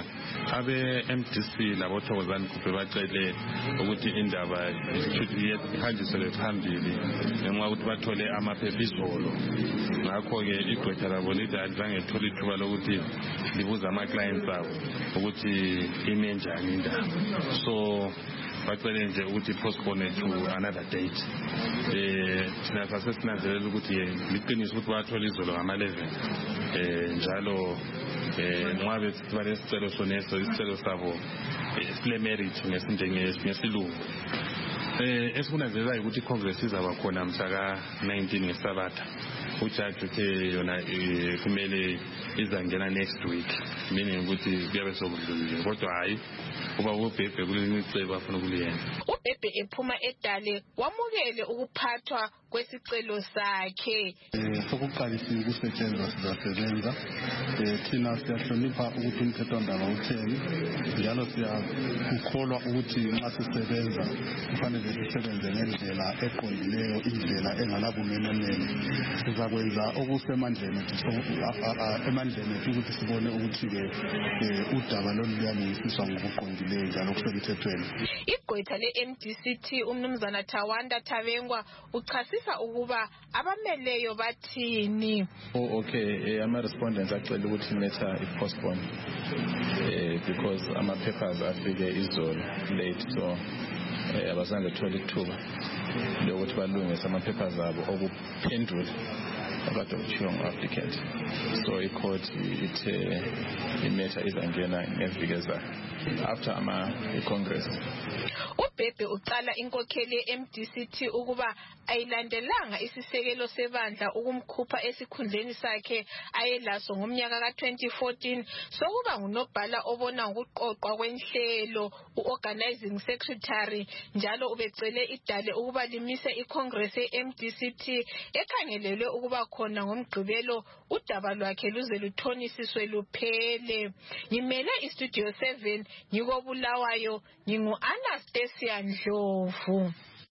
abe-MDC labothokozani Gubhe bacele ukuthi indaba ihanjiselwe phambili ngenxa ukuthi bathole amaphepha izolo. Ngakho-ke igqwetha labo lithi alizange lithole ithuba lokuthi libuze ama-clients abo ukuthi ime njani indaba. So bacele nje ukuthi postpone to another date. Thina sasesinanzelela ukuthi liqiniso ukuthi bathole izolo ngama-11 njalo nxa balesicelo soneso isicelo sabo sile-merit ngesilungu. Esikunanzelelayo ukuthi iCongress izaba khona mhla ka-19 ngeSabatha. Ujaji uthe yona kumele izangena next week, meaning ukuthi kuyabe sokudlulile, kodwa hayi kuba uBhebhe kulelinye icebo afuna ukuliyenza. uBhebhe ephuma edale wamukele ukuphathwa kwesicelo sakhe. Sokuqalisile ukusetshenzwa sizasebenza. Thina siyahlonipha ukuthi umthethwandaba utheni, njalo siyakukholwa ukuthi nxa sisebenza kufanele sisebenze ngendlela eqondileyo, indlela engalabungenenene. Sizakwenza okusemandleni ethu ukuthi sibone ukuthi-ke udaba lolu luyalungisiswa ngokuqondileyo njalo kusemthethweni. Igqwetha le-MDCT umnumzana Thawanda Thabengwa uchasisa ukuba abameleyo bathini. Okay, ama-respondents acela ukuthi imatter i-postpone because ama-papers afike izolo late, so abazange thole ithuba lokuthi balungise ama-papers abo okuphendula akade kutshiwo ngu-applicant. So i-court ithe imatter izangena ngeviki ezayo after i-Congress. uMabhebhe uqala inkokheli ye-MDC ukuba ayilandelanga isisekelo sebandla ukumkhupha esikhundleni sakhe ayelaso ngomnyaka ka-2014 sokuba ngunobhala obona ngokuqoqwa kwenhlelo u-organizing secretary njalo ubecele idale ukuba limise iCongress ye-MDC ekhangelelwe ukuba khona ngomgqibelo udaba lwakhe luze luthonisiswe luphele. Ngimele iStudio 7 ngikobulawayo ngingu-Anastasia Ndlovu.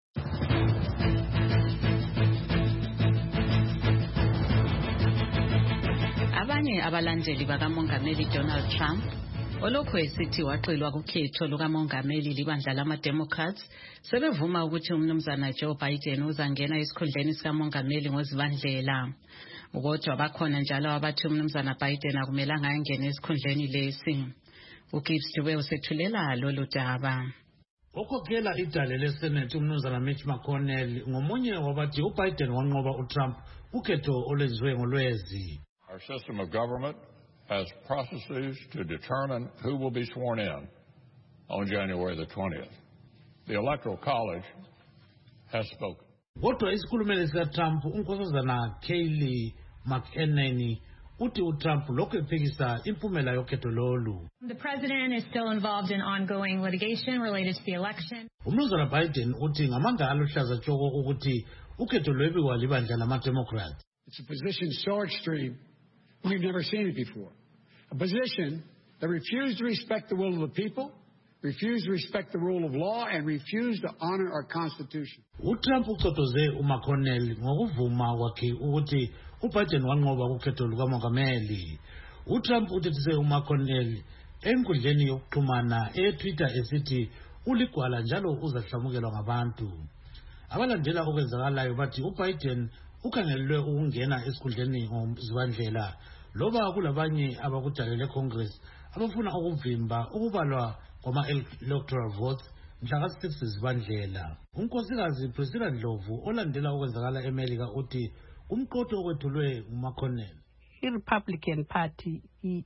Abanye abalandeli bakamongameli Donald Trump olokhu esithi waxelwa kukhetho lukamongameli libandla lama-Democrats sebevuma ukuthi umnumzana Joe Biden uzangena esikhundleni sikamongameli ngozibandlela. Kodwa bakhona njalo abathi umnumzana Biden akumelanga angene esikhundleni lesi. uGibbs Dube usethulela lolu daba. Okhokhela idale leSenate umnumzana Mitch McConnell ngomunye wabathi uBiden wanqoba uTrump ukhetho olwenziwe ngolwezi. Our system of government has processes to determine who will be sworn in on January the 20th. The Electoral College has spoken. Kodwa isikhulumeli sikaTrump unkosazana Kayleigh McEnany uthi uTrump lokhu ephikisa impumela yokhetho lolu. The president is still involved in ongoing litigation related to the election. Umnumzana Biden uthi ngamanga aluhlaza tshoko ukuthi ukhetho lwebiwa libandla lama-Democrats. It's a position so extreme we've never seen it before. A position that refused to respect the will of the people, refused to respect the rule of law, and refused to honor our Constitution. uTrump ucotoze uMcConnell ngokuvuma kwakhe ukuthi uBiden wanqoba ukhetho lukamongameli. uTrump uthethise uMcConnell enkundleni yokuxhumana eTwitter esithi uligwala njalo uzahlamukelwa ngabantu. Abalandela okwenzakalayo bathi uBiden ukhangelelwe ukungena esikhundleni ngozibandlela loba kulabanye abakudalele Congress abafuna ukuvimba ukubalwa kwama-electoral votes mhla ka-6 zibandlela. Unkosikazi Priscilla Ndlovu olandela okwenzakala eMelika uthi umqoto okwethulwe uMcConnell. I-Republican Party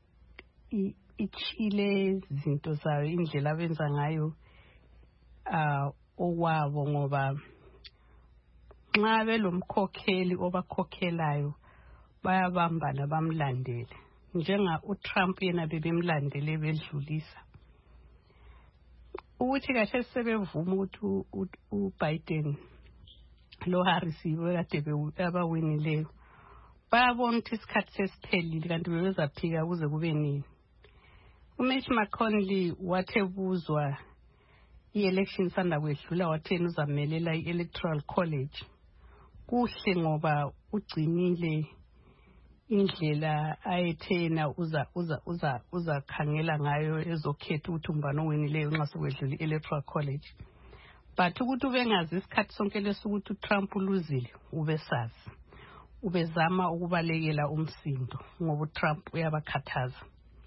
ichile izinto zayo indlela abenza ngayo okwabo ngoba nxa belomkhokheli obakhokhelayo bayabambana bamlandele njenga uTrump yena bebemlandele bedlulisa ukuthi kahle sebevuma ukuthi uBiden lo Harris bekade abawinileyo bayabona ukuthi isikhathi sesiphelile kanti bebezaphika kuze kube nini. uMitch McConnell wathebuzwa i-election sanda kwedlula wathena uzamelela i-Electoral College. Kuhle ngoba ugcinile indlela ayethena uza khangela ngayo ezokhetha ukuthi umbani owinileyo nxa sokwedlula i-Electoral College. But ukuthi ubengazi isikhathi sonke lesukuthi uTrump uluzile ubesazi. Ubezama ukubalekela umsindo ngoba uTrump uyabakhathaza.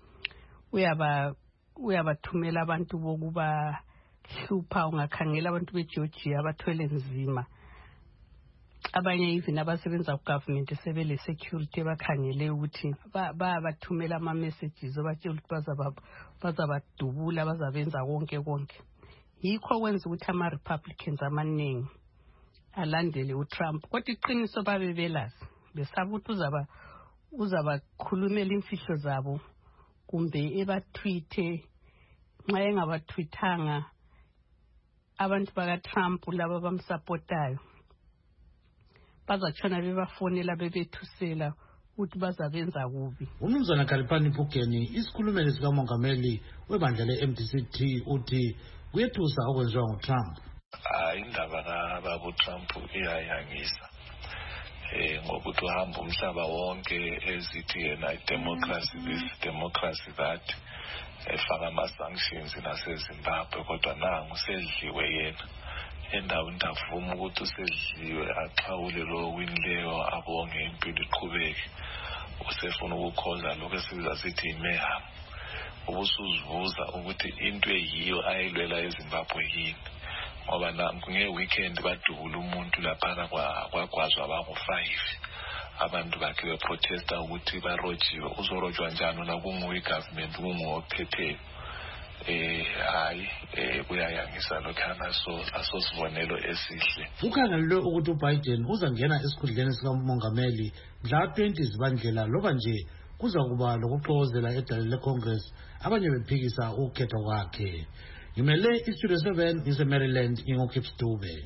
Uyabathumela abantu bokuba hlupha ungakhangela abantu beGeorgia abathwele nzima. Abanye even abasebenza kugovernment sebele security bakhangele ukuthi bathumela ama messages abatshela ukuthi bazabadubula bazabenza konke. Yikho kwenza ukuthi ama Republicans amaningi alandele uTrump. Kodwa iqiniso babebelazi besaba ukuthi uzabakhulumela imfihlo zabo kumbe ebatweete nxa engabatweetanga abantu bakaTrump laba bamsupportayo bazatshona bebafonela bebethusela ukuthi bazabenza kubi. Umnumzana Kalipani Phukeni isikhulumeli sikamongameli webandla le-MDC uthi kuyethusa okwenziwa nguTrump. Indaba kababa Trump iyayangisa ngokuthi uhamba umhlaba wonke ezithi yena democracy that efaka ama-sanctions naseZimbabwe kodwa nangu sedliwe yena endaweni ndavuma ukuthi usedliwe axhawule lo winileyo abonge impilo iqhubeke usefuna ukukhoza lokho esibiza sithi imayhem ubusuzibuza ukuthi into eyiyo ayilwela eZimbabwe yini ngoba nge-weekend badubula umuntu laphana kwagwazwa abangu-5 abantu bakhe beprotesta ukuthi barojiwe uzorojwa njani nakunguwe igovernment kunguwophetheyo hayi uyayangisa lokhu asosibonelo esihle. Kukhangelelwe ukuthi uBiden uzangena esikhundleni sikamongameli mhla 20 Zibandlela loba nje kuza kuba lokuxokozela edale leCongress abanye bephikisa ukhetho kwakhe. Ngimele iStudio 7 ngise-Maryland ngingokhips Dube.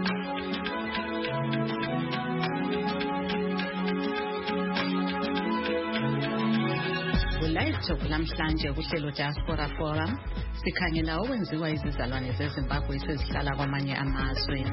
Live namhlanje kuhlelo Diaspora Forum sikhangela okwenziwa izizalwane zeZimbabwe ezihlala kwamanye amazwe.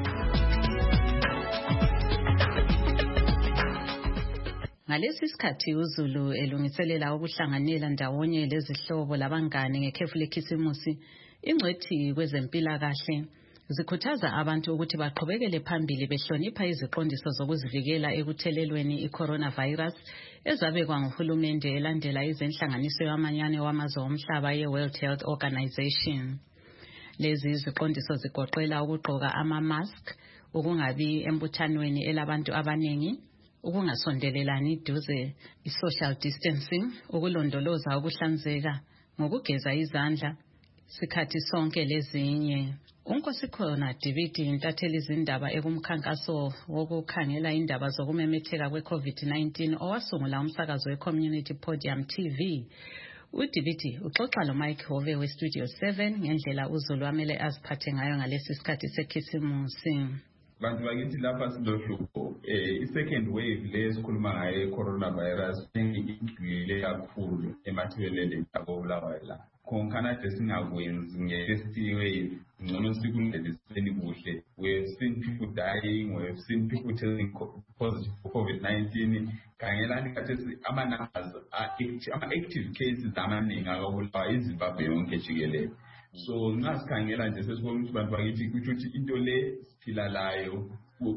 Ngalesi sikhathi uZulu elungiselela ukuhlanganela ndawonye lezihlobo labangane ngekhefu lekhisimusi, ingcwethi kwezempilakahle zikhuthaza abantu ukuthi baqhubekele phambili behlonipha iziqondiso zokuzivikela ekuthelelweni iCoronavirus ezabekwa nguhulumende elandela izenhlanganiso yamanyane wamazwe omhlaba ye-World Health Organization. Lezi ziqondiso zigoqela ukugqoka ama-mask, ukungabi embuthanweni elabantu abaningi, ukungasondelelani duze, i-social distancing, ukulondoloza ukuhlanzeka ngokugeza izandla sikhathi sonke lezinye. Unkosikhona David intatheli izindaba ekumkhankaso wokukhangela indaba zokumemetheka kwe-COVID-19 owasungula umsakazo we-Community Podium TV. uDavid uxoxa loMike Hove weStudio 7 ngendlela uZulu amele aziphathe ngayo ngalesi sikhathi sekhisimusi. Bantu bakithi lapha silohlupho i-second wave lesikhuluma ngayo i-coronavirus ingigcwele kakhulu emathebeleleni abobulawayo la. Konkhana desingakwenzi nge-first wave ngcono sikungeliseni kuhle. We have seen people dying, we have seen people testing positive for COVID-19. Khangelani kathesi ama-numbers ama-active cases amaningi akabulawa iZimbabwe yonke jikelele. So nxa sikhangela nje sesibona ukuthi bantu bakithi ukuthi into le siphila layo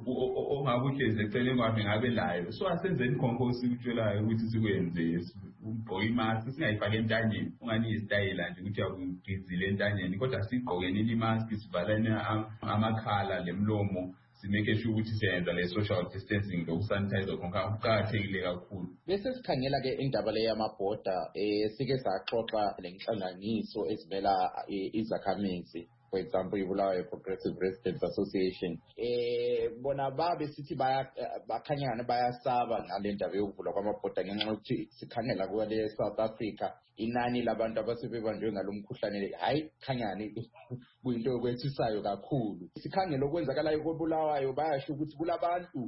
ongabe uhlezi eceleni kwami ngabe layo. So asenzeni khonko sikutshelayo ukuthi sikwenze ugqoke imask singayifaki entanyeni ungani isitayela nje ukuthi akugizile entanyeni kodwa sigqokeni imask sivalane amakhala lemlomo simeke sure ukuthi siyenza le social distancing lokusanitize konke kuqakathekile kakhulu. Bese sikhangela ke indaba le yamabhoda sike saxoxa lenhlanganiso ezimela izakhamizi, for example iBulawayo Progressive Residents Association. Bona babe sithi bakhanyana bayasaba ngale ndaba yokuvula kwamabhoda ngenxa yokuthi sikhangela kwale South Africa inani labantu abasebebanjwe ngalomkhuhlane hayi khanyani kuyinto yokwethisayo kakhulu. Sikhangela okwenzakalayo koBulawayo bayasho ukuthi kulabantu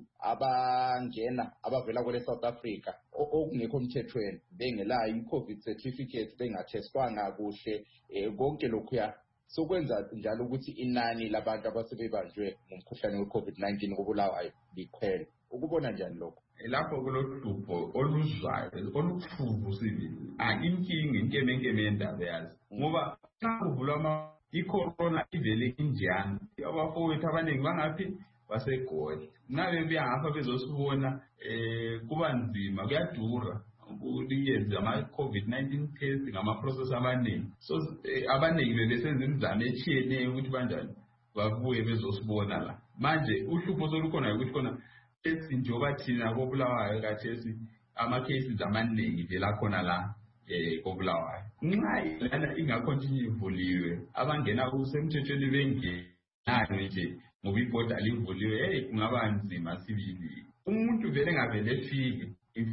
abangena abavela kwele South Africa okungekho emthethweni bengelayo i-COVID certificate bengathestwanga kuhle konke lokhu ya sokwenza njalo ukuthi inani labantu abasebebanjwe ngomkhuhlane we-COVID-19 koBulawayo likhwele. Ukubona njani lokho? Lapho kulohlupho oluzwayo olukhulu sibili inkinga inkemekeme yendaba yazi ngoba xa kuvulwa i-corona ivele injani abafowethu abaningi bangaphi baseGoli ngabe beyangapha bezosibona kuba nzima kuyadura ukuyenza ama-COVID-19 test ngama-process amaningi. So abaningi bebesenza imizamo etshiyeneyo ukuthi banjani babuye bezosibona la. Manje uhlupho solukhona ukuthi khona njengoba thina koBulawayo kathesi ama-cases amaningi vela khona la koBulawayo. Nxa lana ingakhontinue ivuliwe abangena kusemthethweni bengenayo nje ngoba ibhoda livuliwe kungaba nzima sibili. Umuntu vele ngavele efike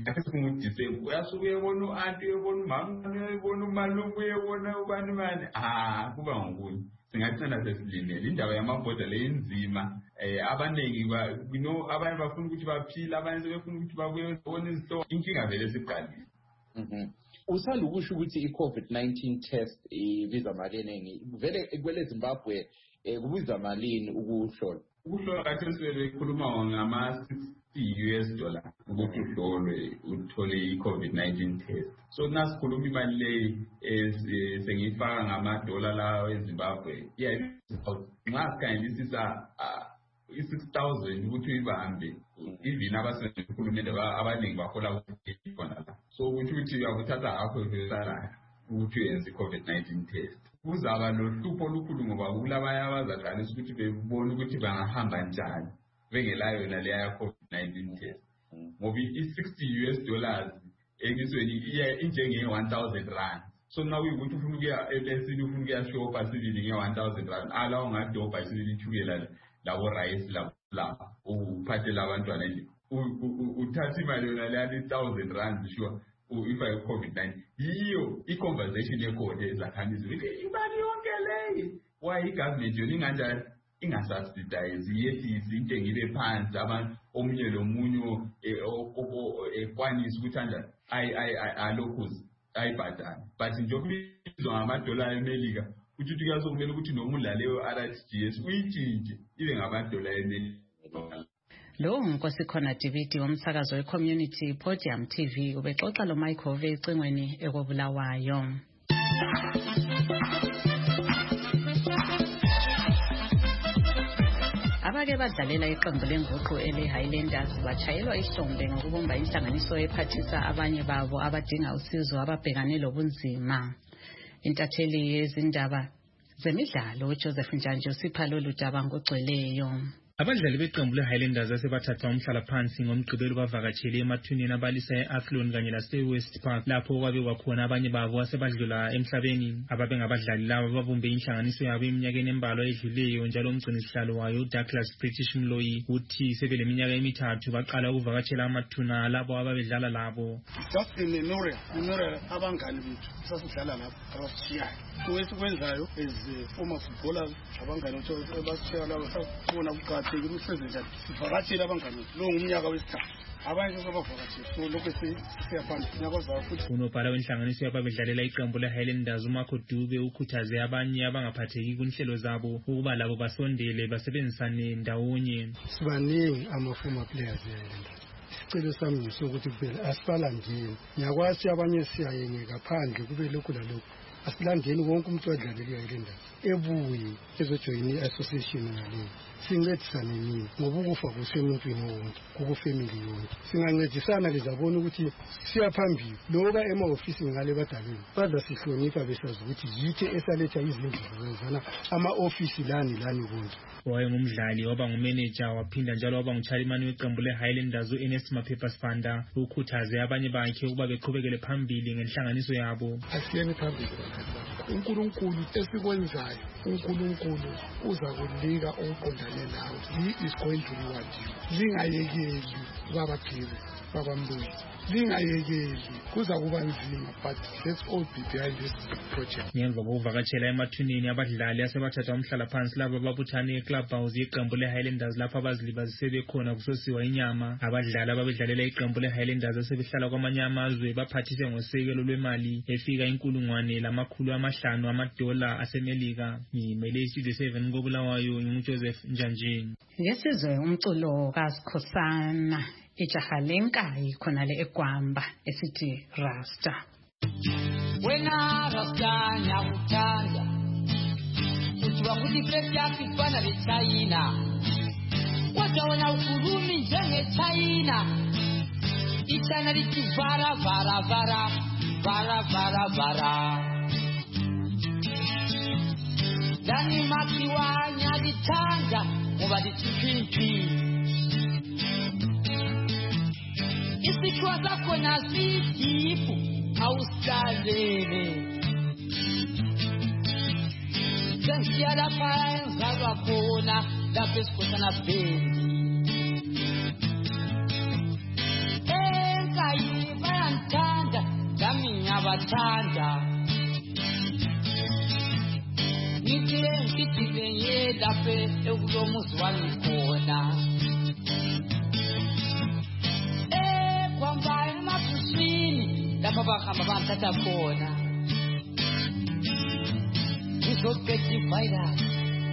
Disemba uyasuke uyebona u-anti uyebona umama uyebona umalume uyebona ubani mani kuba ngokunye. Singathanda sesilimele indaba yamabhoda le inzima. Abaningi abanye bafuna ukuthi baphile abanye sebefuna ukuthi babuye babone izihlobo. Inkinga vele siqalile. Usanda ukusho ukuthi i-COVID-19 test ibiza malini eningi vele kwele Zimbabwe kubiza malini ukuhlola? Ukuhlola kathesi bekhuluma ngama-$60 ukuthi uhlolwe uthole i-COVID-19 test. So nasikhuluma imali leyi sengiyifaka ngama-dollar lawa eZimbabwe nxa sikhangelisisa i-6,000 ukuthi uyibambe even abasebenzi uhulumende abaningi bahola khona la. So ukuthi uyakuthatha hakho salary ukuthi uyenze i-COVID-19 test. Kuzaba lohlupho olukhulu ngoba kulabanye abazaqalisa ukuthi bebone ukuthi bangahamba njani bengelayo yona leya COVID-19 test. Ngoba i-$60 emisweni injenge-1,000 rand. so nxa kuyikuthi ufuna ukuya elesini ufuna ukuya shopa sibili nge-1,000 ala ungadobha isibili ithukela labo rice la uphathela abantwana nje uthatha imali yona leyani 1,000 rand sure if I COVID-19 yiyo i-conversation ekhona ezakhamizi ukuthi imali yonke leyi why i-government yona inganjani ingasubsidize yehlise intengo ibe phansi abantu omunye lomunye ekwanisa ukuthi anjani alokhuzi ayibhadane but njengoba ibizwa ngamadola emelika ukuthi kuyazokumele ukuthi noma udlaleyo RTGS uyitshintshe ibe ngamadola emelika. Lo nguNkosikhona Dibidi womsakazo we-Community Podium TV ubexoxa lo Michael ecingweni ekobulawayo. Abake badlalela iqembu lenguqu ele-Highlanders batshayelwa ihlombe ngokubumba inhlanganiso ephathisa abanye babo abadinga usizo ababhekane lobunzima. Intatheli yezindaba zemidlalo uJoseph Njanje usipha lolu daba ngogcweleyo. Abadlali beqembu le-Highlanders asebathatha umhlala phansi ngomgqibelo bavakatshele emathuneni abalisa e-Athlone kanye lase-West Park lapho kwabe kwakhona abanye babo asebadlula emhlabeni. Ababengabadlali laba babumbe inhlanganiso yabo eminyakeni embalwa edluleyo njalo umgcinisihlalo wayo Douglas British Mloyi uthi sebeleminyaka emithathu baqala ukuvakatshela amathuna labo ababedlala labo. Just in Memorial abangani bethu sasidlala lapho abasishiyayo. Kwenzayo as former footballers abangani abasishiyayo labo sabona ukade sivakatshela abangani lo ngumnyaka wesithathu abanye sobavakatshela so lokho siyaphanda nyakozayo futhi. Unobhala wenhlanganiso yababedlalela iqembu le-Highlanders uMarco Dube ukhuthaze abanye abangaphatheki kunhlelo zabo ukuba labo basondele basebenzisane ndawonye. Sibaningi ama-former players e-Highlanders. Isicelo sami ukuthi kuphela asibalandeni ngiyakwazi abanye siyayengeka phandle kube lokhu lalokhu asilandeni wonke umuntu odlalela e-Highlanders ebuye ezojoyina i-association ngaleyo sincedisane nini ngoba ukufa kusemuntwini wonke kukufamily yonke singancedisana lezabona ukuthi siyaphambili loba ema-ofisi ngale badalweni bazasihlonipha besazi ukuthi yithe esaletha izindlu zokwenzana ama-ofisi lani konke. Wayengumdlali waba ngumeneja waphinda njalo waba nguchairman weqembu le-Highlanders u-Ernest Maphepha Sibanda ukhuthaze abanye bakhe ukuba beqhubekele phambili ngenhlanganiso yabo. Asiyeni phambili uNkulunkulu esikwenzayo uNkulunkulu uza kulika okuqondane nawe. He is going to reward you. Lingayekeli babaphile babambuzi lingayekeli kuza kuba nzima but let's all be behind this project. Ngemva kokuvakatshela emathuneni abadlali asebathatha umhlala phansi laba babuthane eClub House yeqembu le-Highlanders lapho abazilibazise bekhona kusosiwa inyama. Abadlali ababedlalela iqembu le-Highlanders asebehlala kwamanye amazwe baphathise ngosekelo lwemali efika 1,500 amadola asemelika. Ngimele iStudio 7 kobulawayo nguJoseph Njanje. Ngesizwe umculo kaSkhosana ijahalenka ikhonale eGwamba esithi Rasta. Wena Rasta nyakuthanda uthi wakuthi face yakho ifana leChina kodwa wena ukhulumi njengeChina iChina lithi vara vara vara vara vara vara Dani makiwa nyalithanda ngoba lithi isikwa sakho nasidifu awusalele Sensiya lapha enzalwa khona lapha esikhosana bhendi Enkayi bayantanda nami ngiyabathanda Ngithi benye lapha ekulomuzi wami khona Kwamba emabusini lapha bahamba bamthatha khona ngizobheka ivirus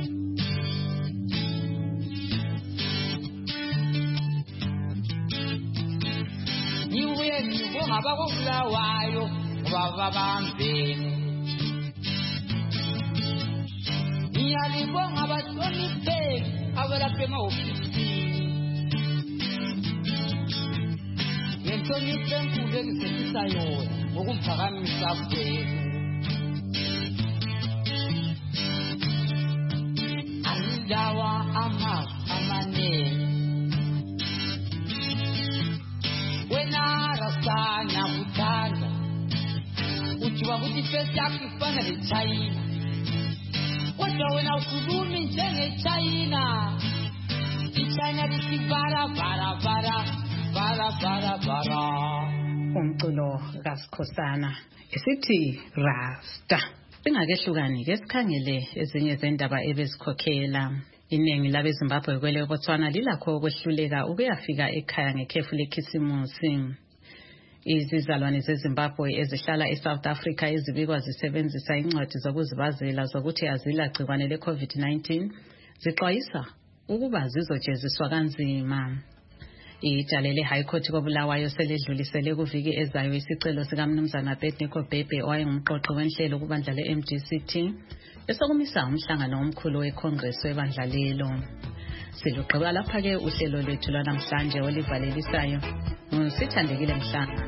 niwe ngibonga bakobulawayo ngoba babambene ngiyalibonga abahlonipheki abalapha ema-ofisini ngenhlonipho enkulu engizethisa yona ngokumphakamisa kwenu angilawa amazwi amanene wena Rasta nyakuthanda uthi ukuthi face yakho ifana neChina kodwa wena ukhulumi njengeChina iChina lithi bara bara bara bara bara bara. Umculo kaSikhosana esithi Rasta. Singakehlukani ke sikhangele ezinye zendaba ebezikhokhela. Iningi labeZimbabwe kwele Botswana lilakho ukwehluleka ukuyafika ekhaya ngekhefu lekhisimusi. Izizalwane zeZimbabwe ezihlala eSouth Africa ezibikwa zisebenzisa incwadi zokuzibazela zokuthi azilagcikwane leCovid-19 zixwayisa ukuba zizojeziswa kanzima. Ijale leHigh Court koBulawayo seledlulisele kuviki ezayo isicelo sikaMnumzana Abednego Bhebhe owayengumqoqi wenhlelo kubandla leMDCT esokumisa umhlangano omkhulu weCongress webandla lelo. Siluqhubeka lapha ke uhlelo lwethu lwanamhlanje olivalelisayo Sithandekile Mhlanga.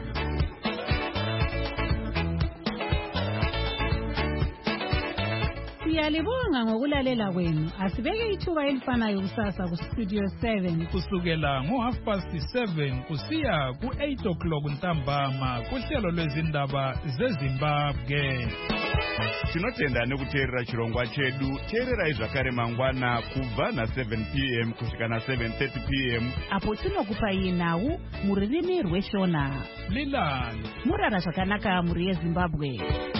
Siyalibonga ngokulalela kwenu. Asibeke ithuba elifanayo kusasa ku Studio 7 kusukela ngo7:30 kusiya ku8:00 ntambama kuhlelo lwezindaba zeZimbabwe. Tinotenda nekuteerera chirongwa chedu. Teererai zvakare mangwana kubva na7 p.m. kusvika na7:30 p.m. apo tinokupai nhau muririmi rweShona. Lilani Murara zvakanaka muri yeZimbabwe.